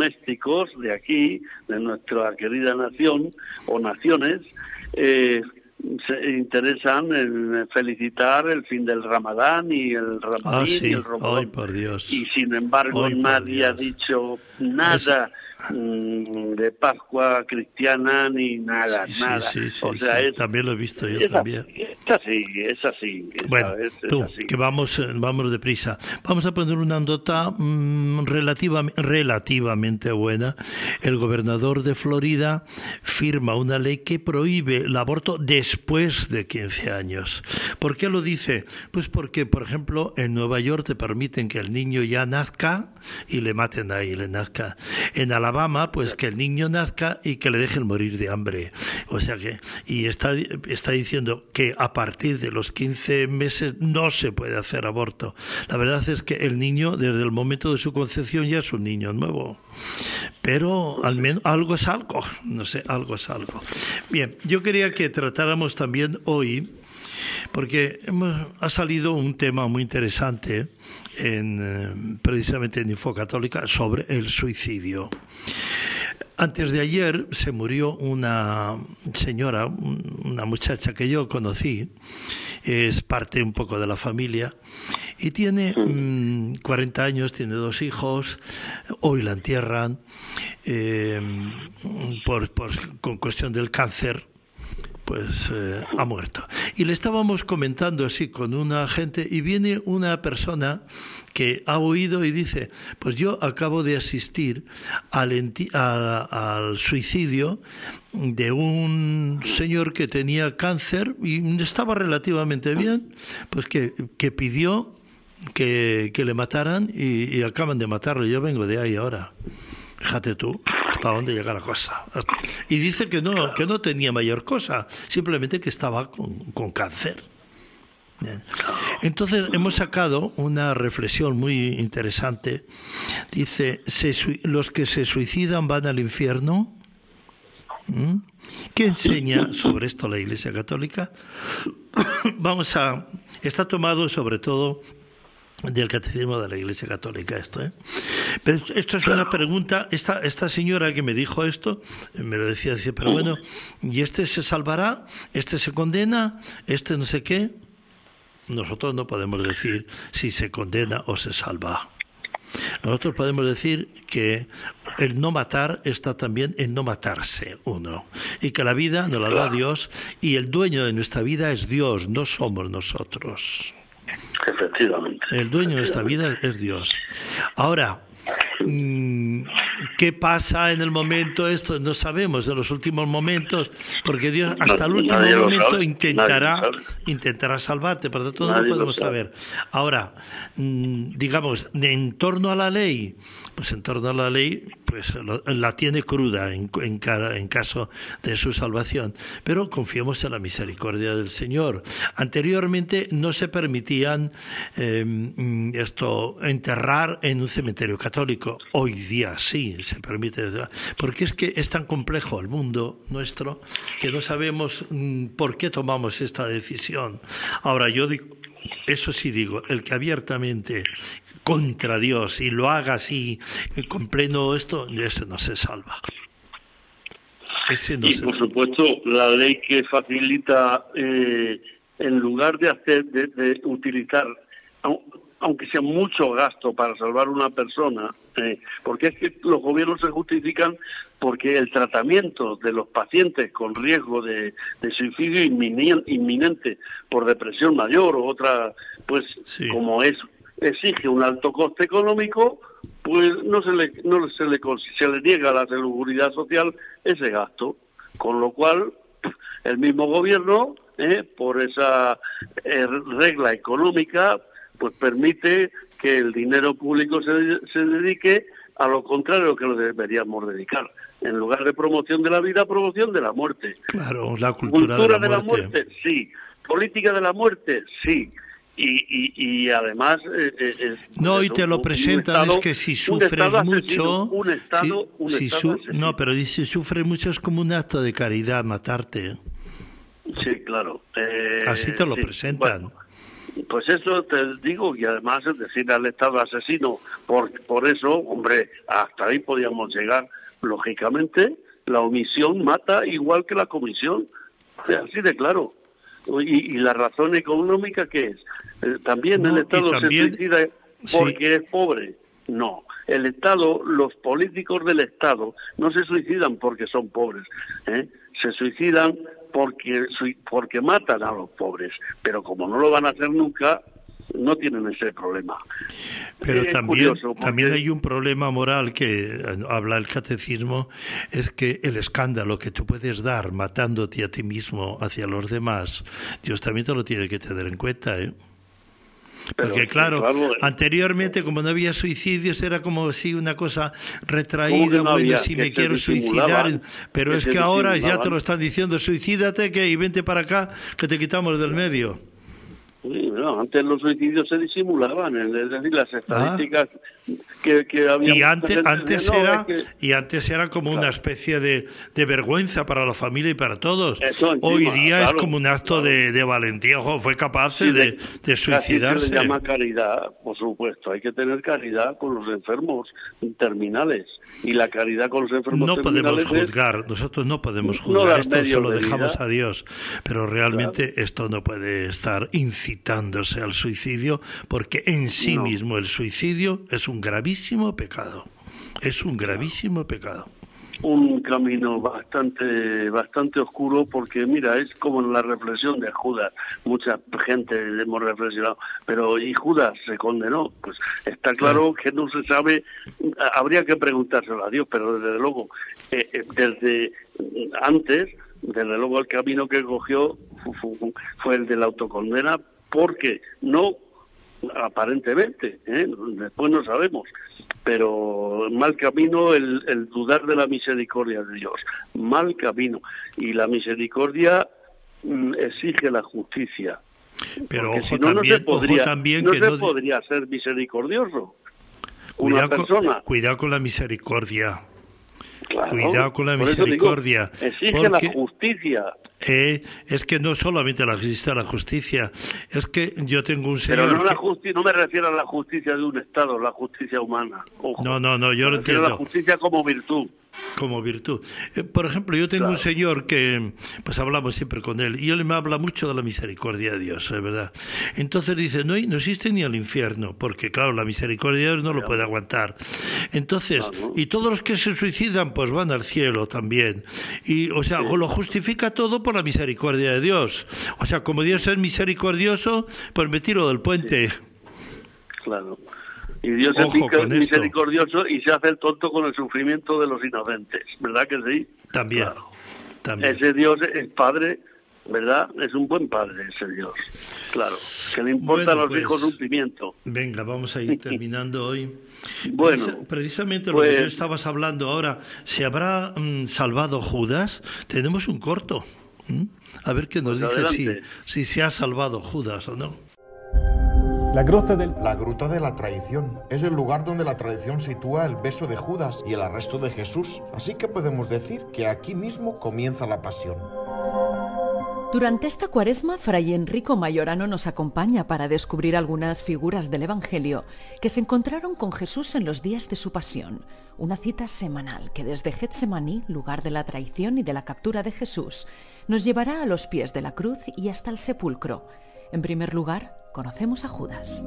domésticos de aquí, de nuestra querida nación o naciones, se interesan en felicitar el fin del Ramadán y el Ramadín y el Ramadán.
Ay, por Dios.
Y sin embargo nadie ha dicho nada de Pascua cristiana ni nada, nada.
Sí, o sea, también lo he visto yo también.
Es así.
Bueno, que vamos deprisa. Vamos a poner una nota relativamente buena. El gobernador de Florida firma una ley que prohíbe el aborto después de 15 años. ¿Por qué lo dice? Pues porque, por ejemplo, en Nueva York te permiten que el niño ya nazca y le maten ahí, le nazca. En Alabama, pues que el niño nazca y que le dejen morir de hambre. O sea que, y está diciendo que a partir de los 15 meses no se puede hacer aborto. La verdad es que el niño, desde el momento de su concepción, ya es un niño nuevo. Pero al menos algo es algo, no sé, algo es algo. Bien, yo quería que tratáramos también hoy, porque ha salido un tema muy interesante precisamente en Infocatólica sobre el suicidio. Antes de ayer se murió una señora, una muchacha que yo conocí, es parte un poco de la familia, y tiene 40 años, tiene 2 hijos, hoy la entierran con cuestión del cáncer. Pues ha muerto. Y le estábamos comentando así con una gente y viene una persona que ha oído y dice, pues yo acabo de asistir al suicidio de un señor que tenía cáncer y estaba relativamente bien, pues que pidió que le mataran y acaban de matarlo. Yo vengo de ahí ahora. Fíjate tú hasta dónde llega la cosa. Y dice que no tenía mayor cosa, simplemente que estaba con cáncer. Bien. Entonces hemos sacado una reflexión muy interesante. Dice, los que se suicidan van al infierno. ¿Qué enseña sobre esto la Iglesia Católica? Está tomado sobre todo del Catecismo de la Iglesia Católica Pero esto es una pregunta. Esta señora que me dijo esto me lo decía, pero bueno, ¿y este se salvará? ¿Este se condena? ¿Este no sé qué? Nosotros no podemos decir si se condena o se salva. Nosotros podemos decir que el no matar está también en no matarse uno, y que la vida nos la da Dios y el dueño de nuestra vida es Dios, no somos nosotros.
Efectivamente.
El dueño de esta vida es Dios. Ahora, ¿qué pasa en el momento esto? No sabemos, en los últimos momentos, porque Dios hasta el último momento intentará salvarte, por lo tanto no lo podemos saber. Ahora, digamos, en torno a la ley, pues la tiene cruda en caso de su salvación, pero confiemos en la misericordia del Señor. Anteriormente no se permitían enterrar en un cementerio católico. Hoy día sí se permite, porque es que es tan complejo el mundo nuestro que no sabemos por qué tomamos esta decisión. Ahora yo digo, eso sí digo, el que abiertamente contra Dios y lo haga así con pleno ese no se salva.
Por supuesto, la ley que facilita, en lugar de utilizar, aunque sea mucho gasto para salvar una persona, porque es que los gobiernos se justifican porque el tratamiento de los pacientes con riesgo de suicidio inminente por depresión mayor o otra, pues como exige un alto coste económico, pues se le niega a la seguridad social ese gasto, con lo cual el mismo gobierno, por esa regla económica, pues permite que el dinero público se dedique a lo contrario que lo deberíamos dedicar. En lugar de promoción de la vida, promoción de la muerte.
Claro, la cultura de la muerte.
Sí. Política de la muerte, sí. Y además...
y te lo presentan, es que si sufres mucho... No, pero si sufres mucho es como un acto de caridad matarte.
Sí, claro.
Así te lo presentan.
Bueno, pues eso te digo, y además es decir al Estado asesino, por eso, hombre, hasta ahí podíamos llegar. Lógicamente, la omisión mata igual que la comisión. Así de claro. Y la razón económica, ¿qué es? También el Estado se suicida porque es pobre. No, el Estado, los políticos del Estado no se suicidan porque son pobres, se suicidan porque matan a los pobres, pero como no lo van a hacer nunca, no tienen ese problema.
Pero también hay un problema moral que habla el catecismo, es que el escándalo que tú puedes dar matándote a ti mismo hacia los demás, Dios también te lo tiene que tener en cuenta, Porque claro, anteriormente como no había suicidios era como así una cosa retraída, bueno, si me quiero suicidar, pero es que ahora ya te lo están diciendo, suicídate y vente para acá que te quitamos del medio.
Sí, no, antes los suicidios se disimulaban, es decir, las estadísticas que había.
Y antes era como una especie de vergüenza para la familia y para todos. Hoy día es como un acto de valentía. Fue capaz de suicidarse.
Se llama caridad, por supuesto. Hay que tener caridad con los enfermos terminales. Y la caridad con los enfermos terminales.
Nosotros no podemos juzgar, esto se lo dejamos a Dios. Pero realmente esto no puede estar incitándose al suicidio, porque en sí mismo el suicidio es un gravísimo pecado. Es un gravísimo pecado.
Un camino bastante oscuro, porque mira, es como en la reflexión de Judas. Mucha gente hemos reflexionado, pero ¿y Judas se condenó? Pues está claro que no se sabe, habría que preguntárselo a Dios, pero desde luego, desde luego el camino que cogió fue el de la autocondena, porque no, aparentemente, después no sabemos, pero mal camino el dudar de la misericordia de Dios, mal camino, y la misericordia exige la justicia,
pero ojo,
si no,
también
no
que
se podría ser misericordioso
cuidado con la misericordia.
Claro,
cuidado con la misericordia.
Exige la justicia.
Es que no solamente existe la justicia, es que yo tengo un señor...
Pero no me refiero a la justicia de un Estado, la justicia humana. Ojo.
No, yo lo entiendo.
La justicia como virtud.
Como virtud. Por ejemplo, yo tengo un señor que, pues hablamos siempre con él, y él me habla mucho de la misericordia de Dios, es verdad. Entonces dice, no existe ni el infierno, porque claro, la misericordia de Dios no lo puede aguantar. Entonces, y todos los que se suicidan, pues van al cielo también. Y, o sea, lo justifica todo por la misericordia de Dios. O sea, como Dios es misericordioso, pues me tiro del puente.
Sí. Claro. Y Dios es misericordioso y se hace el tonto con el sufrimiento de los inocentes, ¿verdad que sí?
También,
claro.
También.
Ese Dios es padre, ¿verdad? Es un buen padre ese Dios, claro. Que le importa a los hijos un pimiento.
Venga, vamos a ir terminando hoy.
Bueno,
precisamente lo que tú estabas hablando ahora, ¿se habrá salvado Judas? Tenemos un corto. A ver qué nos dice si se ha salvado Judas o no.
La gruta de la traición es el lugar donde la tradición sitúa el beso de Judas y el arresto de Jesús. Así que podemos decir que aquí mismo comienza la pasión.
Durante esta Cuaresma, Fray Enrico Mayorano nos acompaña para descubrir algunas figuras del Evangelio que se encontraron con Jesús en los días de su pasión. Una cita semanal que desde Getsemaní, lugar de la traición y de la captura de Jesús, nos llevará a los pies de la cruz y hasta el sepulcro. En primer lugar, conocemos a Judas.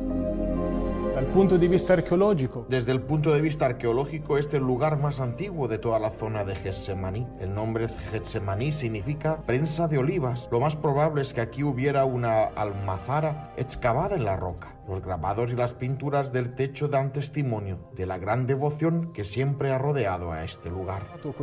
Desde el punto de vista arqueológico, este es el lugar más antiguo de toda la zona de Getsemaní. El nombre Getsemaní significa prensa de olivas. Lo más probable es que aquí hubiera una almazara excavada en la roca. Los grabados y las pinturas del techo dan testimonio de la gran devoción que siempre ha rodeado a este lugar.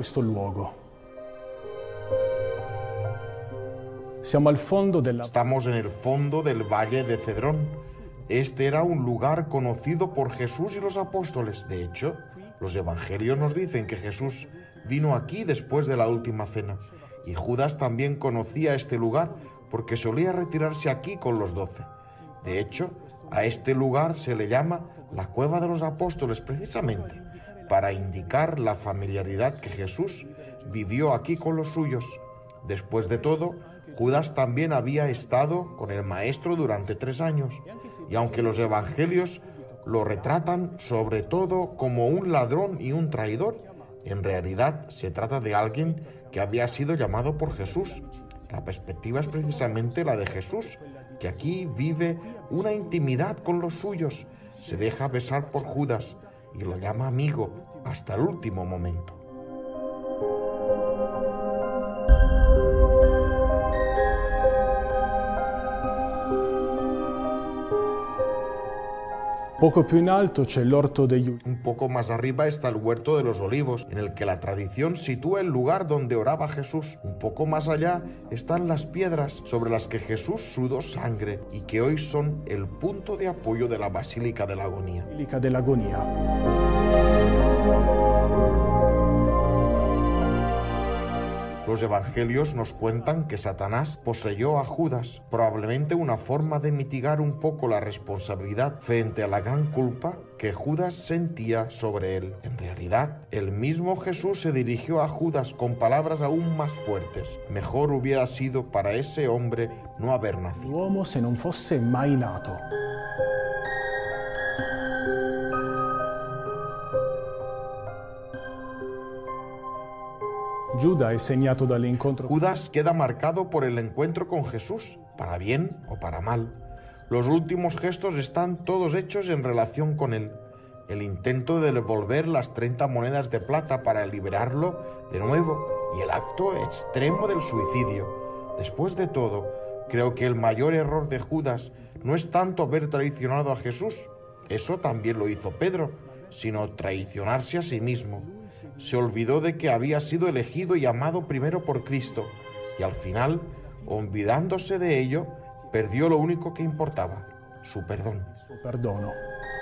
Estamos en el fondo del valle de Cedrón. Este era un lugar conocido por Jesús y los apóstoles. De hecho, los evangelios nos dicen que Jesús vino aquí después de la última cena. Y Judas también conocía este lugar porque solía retirarse aquí con los 12. De hecho, a este lugar se le llama la Cueva de los Apóstoles precisamente para indicar la familiaridad que Jesús vivió aquí con los suyos. Después de todo, Judas también había estado con el Maestro durante 3 años, y aunque los evangelios lo retratan sobre todo como un ladrón y un traidor, en realidad se trata de alguien que había sido llamado por Jesús. La perspectiva es precisamente la de Jesús, que aquí vive una intimidad con los suyos, se deja besar por Judas y lo llama amigo hasta el último momento. Un poco más arriba está el huerto de los olivos, en el que la tradición sitúa el lugar donde oraba Jesús. Un poco más allá están las piedras sobre las que Jesús sudó sangre y que hoy son el punto de apoyo de la Basílica de la Agonía. Los evangelios nos cuentan que Satanás poseyó a Judas, probablemente una forma de mitigar un poco la responsabilidad frente a la gran culpa que Judas sentía sobre él. En realidad, el mismo Jesús se dirigió a Judas con palabras aún más fuertes. Mejor hubiera sido para ese hombre no haber nacido.
L'uomo se non fosse mai nato.
Judas queda marcado por el encuentro con Jesús, para bien o para mal. Los últimos gestos están todos hechos en relación con él. El intento de devolver las 30 monedas de plata para liberarlo de nuevo y el acto extremo del suicidio. Después de todo, creo que el mayor error de Judas no es tanto haber traicionado a Jesús, eso también lo hizo Pedro, sino traicionarse a sí mismo. Se olvidó de que había sido elegido y amado primero por Cristo, y al final, olvidándose de ello, perdió lo único que importaba, su perdón.
Su perdono.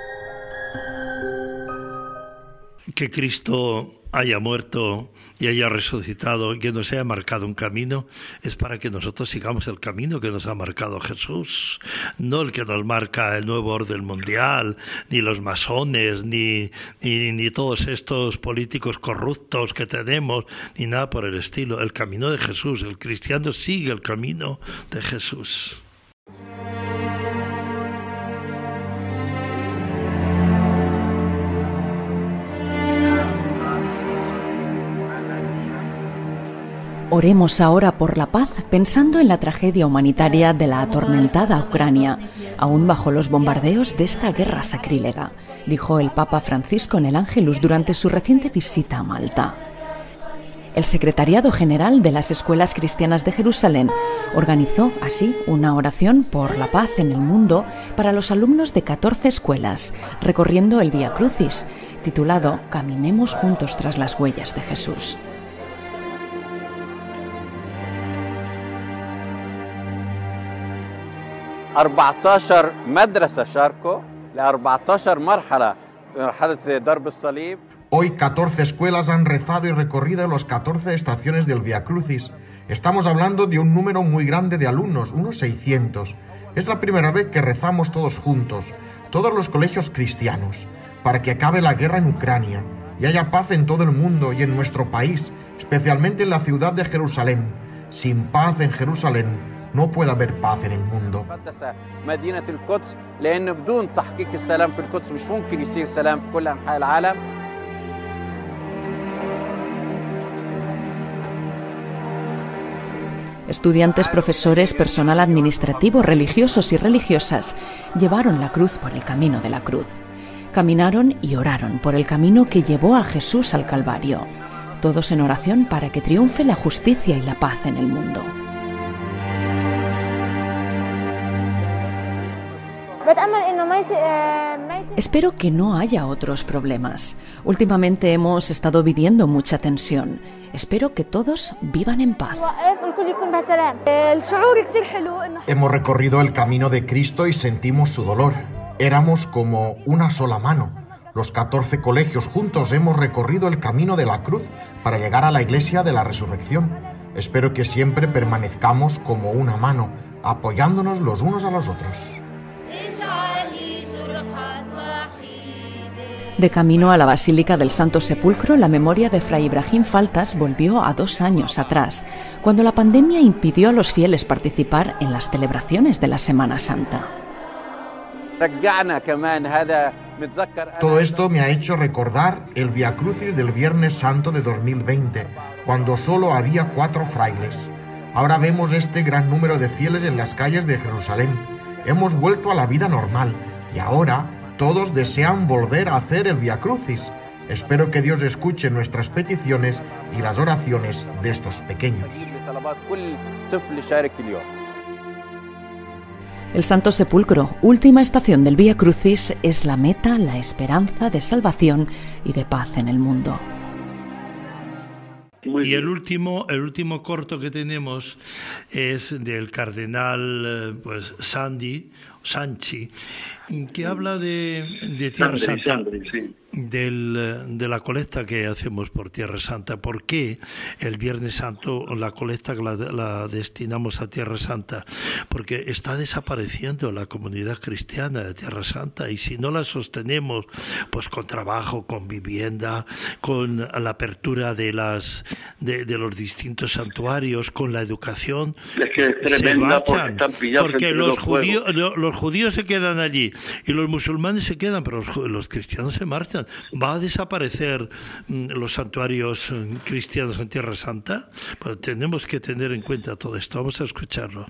Que Cristo haya muerto y haya resucitado y que nos haya marcado un camino es para que nosotros sigamos el camino que nos ha marcado Jesús, no el que nos marca el nuevo orden mundial, ni los masones, ni todos estos políticos corruptos que tenemos, ni nada por el estilo. El camino de Jesús, el cristiano sigue el camino de Jesús.
Oremos ahora por la paz pensando en la tragedia humanitaria de la atormentada Ucrania, aún bajo los bombardeos de esta guerra sacrílega, dijo el Papa Francisco en el Ángelus durante su reciente visita a Malta. El Secretariado General de las Escuelas Cristianas de Jerusalén organizó así una oración por la paz en el mundo para los alumnos de 14 escuelas, recorriendo el Vía Crucis, titulado Caminemos juntos tras las huellas de Jesús.
Hoy 14 escuelas han rezado y recorrido las 14 estaciones del Vía Crucis. Estamos hablando de un número muy grande de alumnos, unos 600. Es la primera vez que rezamos todos juntos, todos los colegios cristianos, para que acabe la guerra en Ucrania y haya paz en todo el mundo y en nuestro país, especialmente en la ciudad de Jerusalén. Sin paz en Jerusalén no puede haber paz en el mundo.
Estudiantes, profesores, personal administrativo, religiosos y religiosas llevaron la cruz por el camino de la cruz. Caminaron y oraron por el camino que llevó a Jesús al Calvario, todos en oración para que triunfe la justicia y la paz en el mundo. Espero que no haya otros problemas. Últimamente hemos estado viviendo mucha tensión. Espero que todos vivan en paz.
Hemos recorrido el camino de Cristo y sentimos su dolor. Éramos como una sola mano. Los 14 colegios juntos hemos recorrido el camino de la cruz para llegar a la iglesia de la resurrección. Espero que siempre permanezcamos como una mano, apoyándonos los unos a los otros.
De camino a la Basílica del Santo Sepulcro, la memoria de Fray Ibrahim Faltas volvió a 2 años atrás, cuando la pandemia impidió a los fieles participar en las celebraciones de la Semana Santa.
Todo esto me ha hecho recordar el Vía Crucis del Viernes Santo de 2020, cuando solo había 4 frailes. Ahora vemos este gran número de fieles en las calles de Jerusalén. Hemos vuelto a la vida normal y ahora todos desean volver a hacer el Vía Crucis. Espero que Dios escuche nuestras peticiones y las oraciones de estos pequeños.
El Santo Sepulcro, última estación del Vía Crucis, es la meta, la esperanza de salvación y de paz en el mundo.
Y el último corto que tenemos es del cardenal Sanchi, que habla de Tierra Santa,
sí.
de la colecta que hacemos por Tierra Santa. ¿Por qué el Viernes Santo la colecta la destinamos a Tierra Santa? Porque está desapareciendo la comunidad cristiana de Tierra Santa, y si no la sostenemos pues con trabajo, con vivienda, con la apertura de los distintos santuarios, con la educación,
es que es tremenda,
se marchan, porque los judíos se quedan allí y los musulmanes se quedan, pero los cristianos se marchan. ¿Va a desaparecer los santuarios cristianos en Tierra Santa? Pues tenemos que tener en cuenta todo esto. Vamos a escucharlo.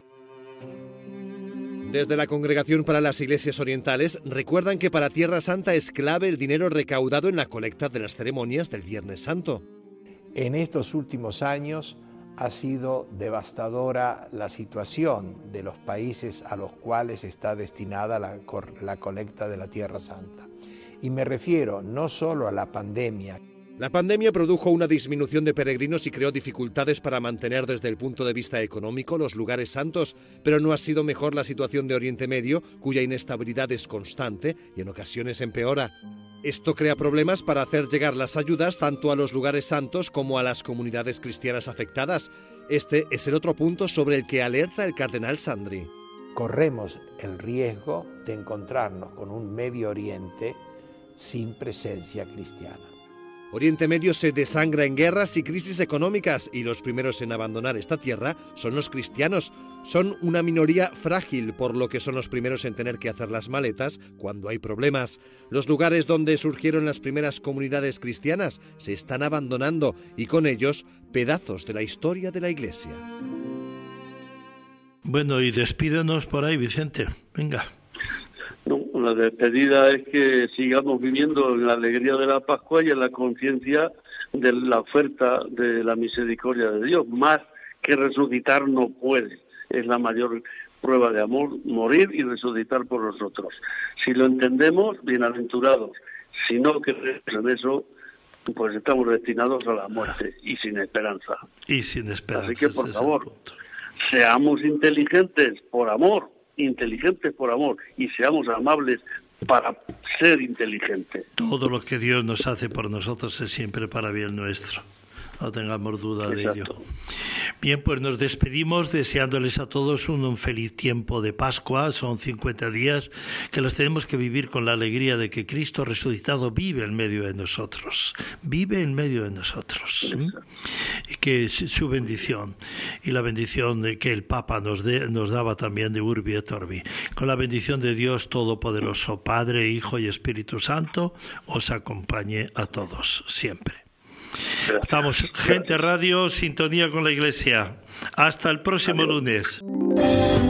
Desde la Congregación para las Iglesias Orientales recuerdan que para Tierra Santa es clave el dinero recaudado en la colecta de las ceremonias del Viernes Santo.
En estos últimos años ha sido devastadora la situación de los países a los cuales está destinada la colecta de la Tierra Santa. Y me refiero no solo a la pandemia.
La pandemia produjo una disminución de peregrinos y creó dificultades para mantener desde el punto de vista económico los lugares santos, pero no ha sido mejor la situación de Oriente Medio, cuya inestabilidad es constante y en ocasiones empeora. Esto crea problemas para hacer llegar las ayudas tanto a los lugares santos como a las comunidades cristianas afectadas. Este es el otro punto sobre el que alerta el cardenal Sandri.
Corremos el riesgo de encontrarnos con un Medio Oriente sin presencia cristiana.
Oriente Medio se desangra en guerras y crisis económicas, y los primeros en abandonar esta tierra son los cristianos. Son una minoría frágil, por lo que son los primeros en tener que hacer las maletas cuando hay problemas. Los lugares donde surgieron las primeras comunidades cristianas se están abandonando, y con ellos pedazos de la historia de la Iglesia.
Bueno, y despídenos por ahí, Vicente. Venga.
No, la despedida es que sigamos viviendo en la alegría de la Pascua y en la conciencia de la oferta de la misericordia de Dios. Más que resucitar no puede. Es la mayor prueba de amor, morir y resucitar por nosotros. Si lo entendemos, bienaventurados. Si no creemos en eso, pues estamos destinados a la muerte y sin esperanza.
Y sin esperanza.
Así que, por favor, seamos inteligentes por amor, y seamos amables para ser inteligentes.
Todo lo que Dios nos hace por nosotros es siempre para bien nuestro. No tengamos duda de ello. Bien, pues nos despedimos deseándoles a todos un feliz tiempo de Pascua. Son 50 días que los tenemos que vivir con la alegría de que Cristo resucitado vive en medio de nosotros. Vive en medio de nosotros. Y que su bendición y la bendición que el Papa nos daba también de Urbi et Orbi. Con la bendición de Dios Todopoderoso, Padre, Hijo y Espíritu Santo, os acompañe a todos siempre. Estamos Gente Radio, sintonía con la Iglesia. Hasta el próximo lunes.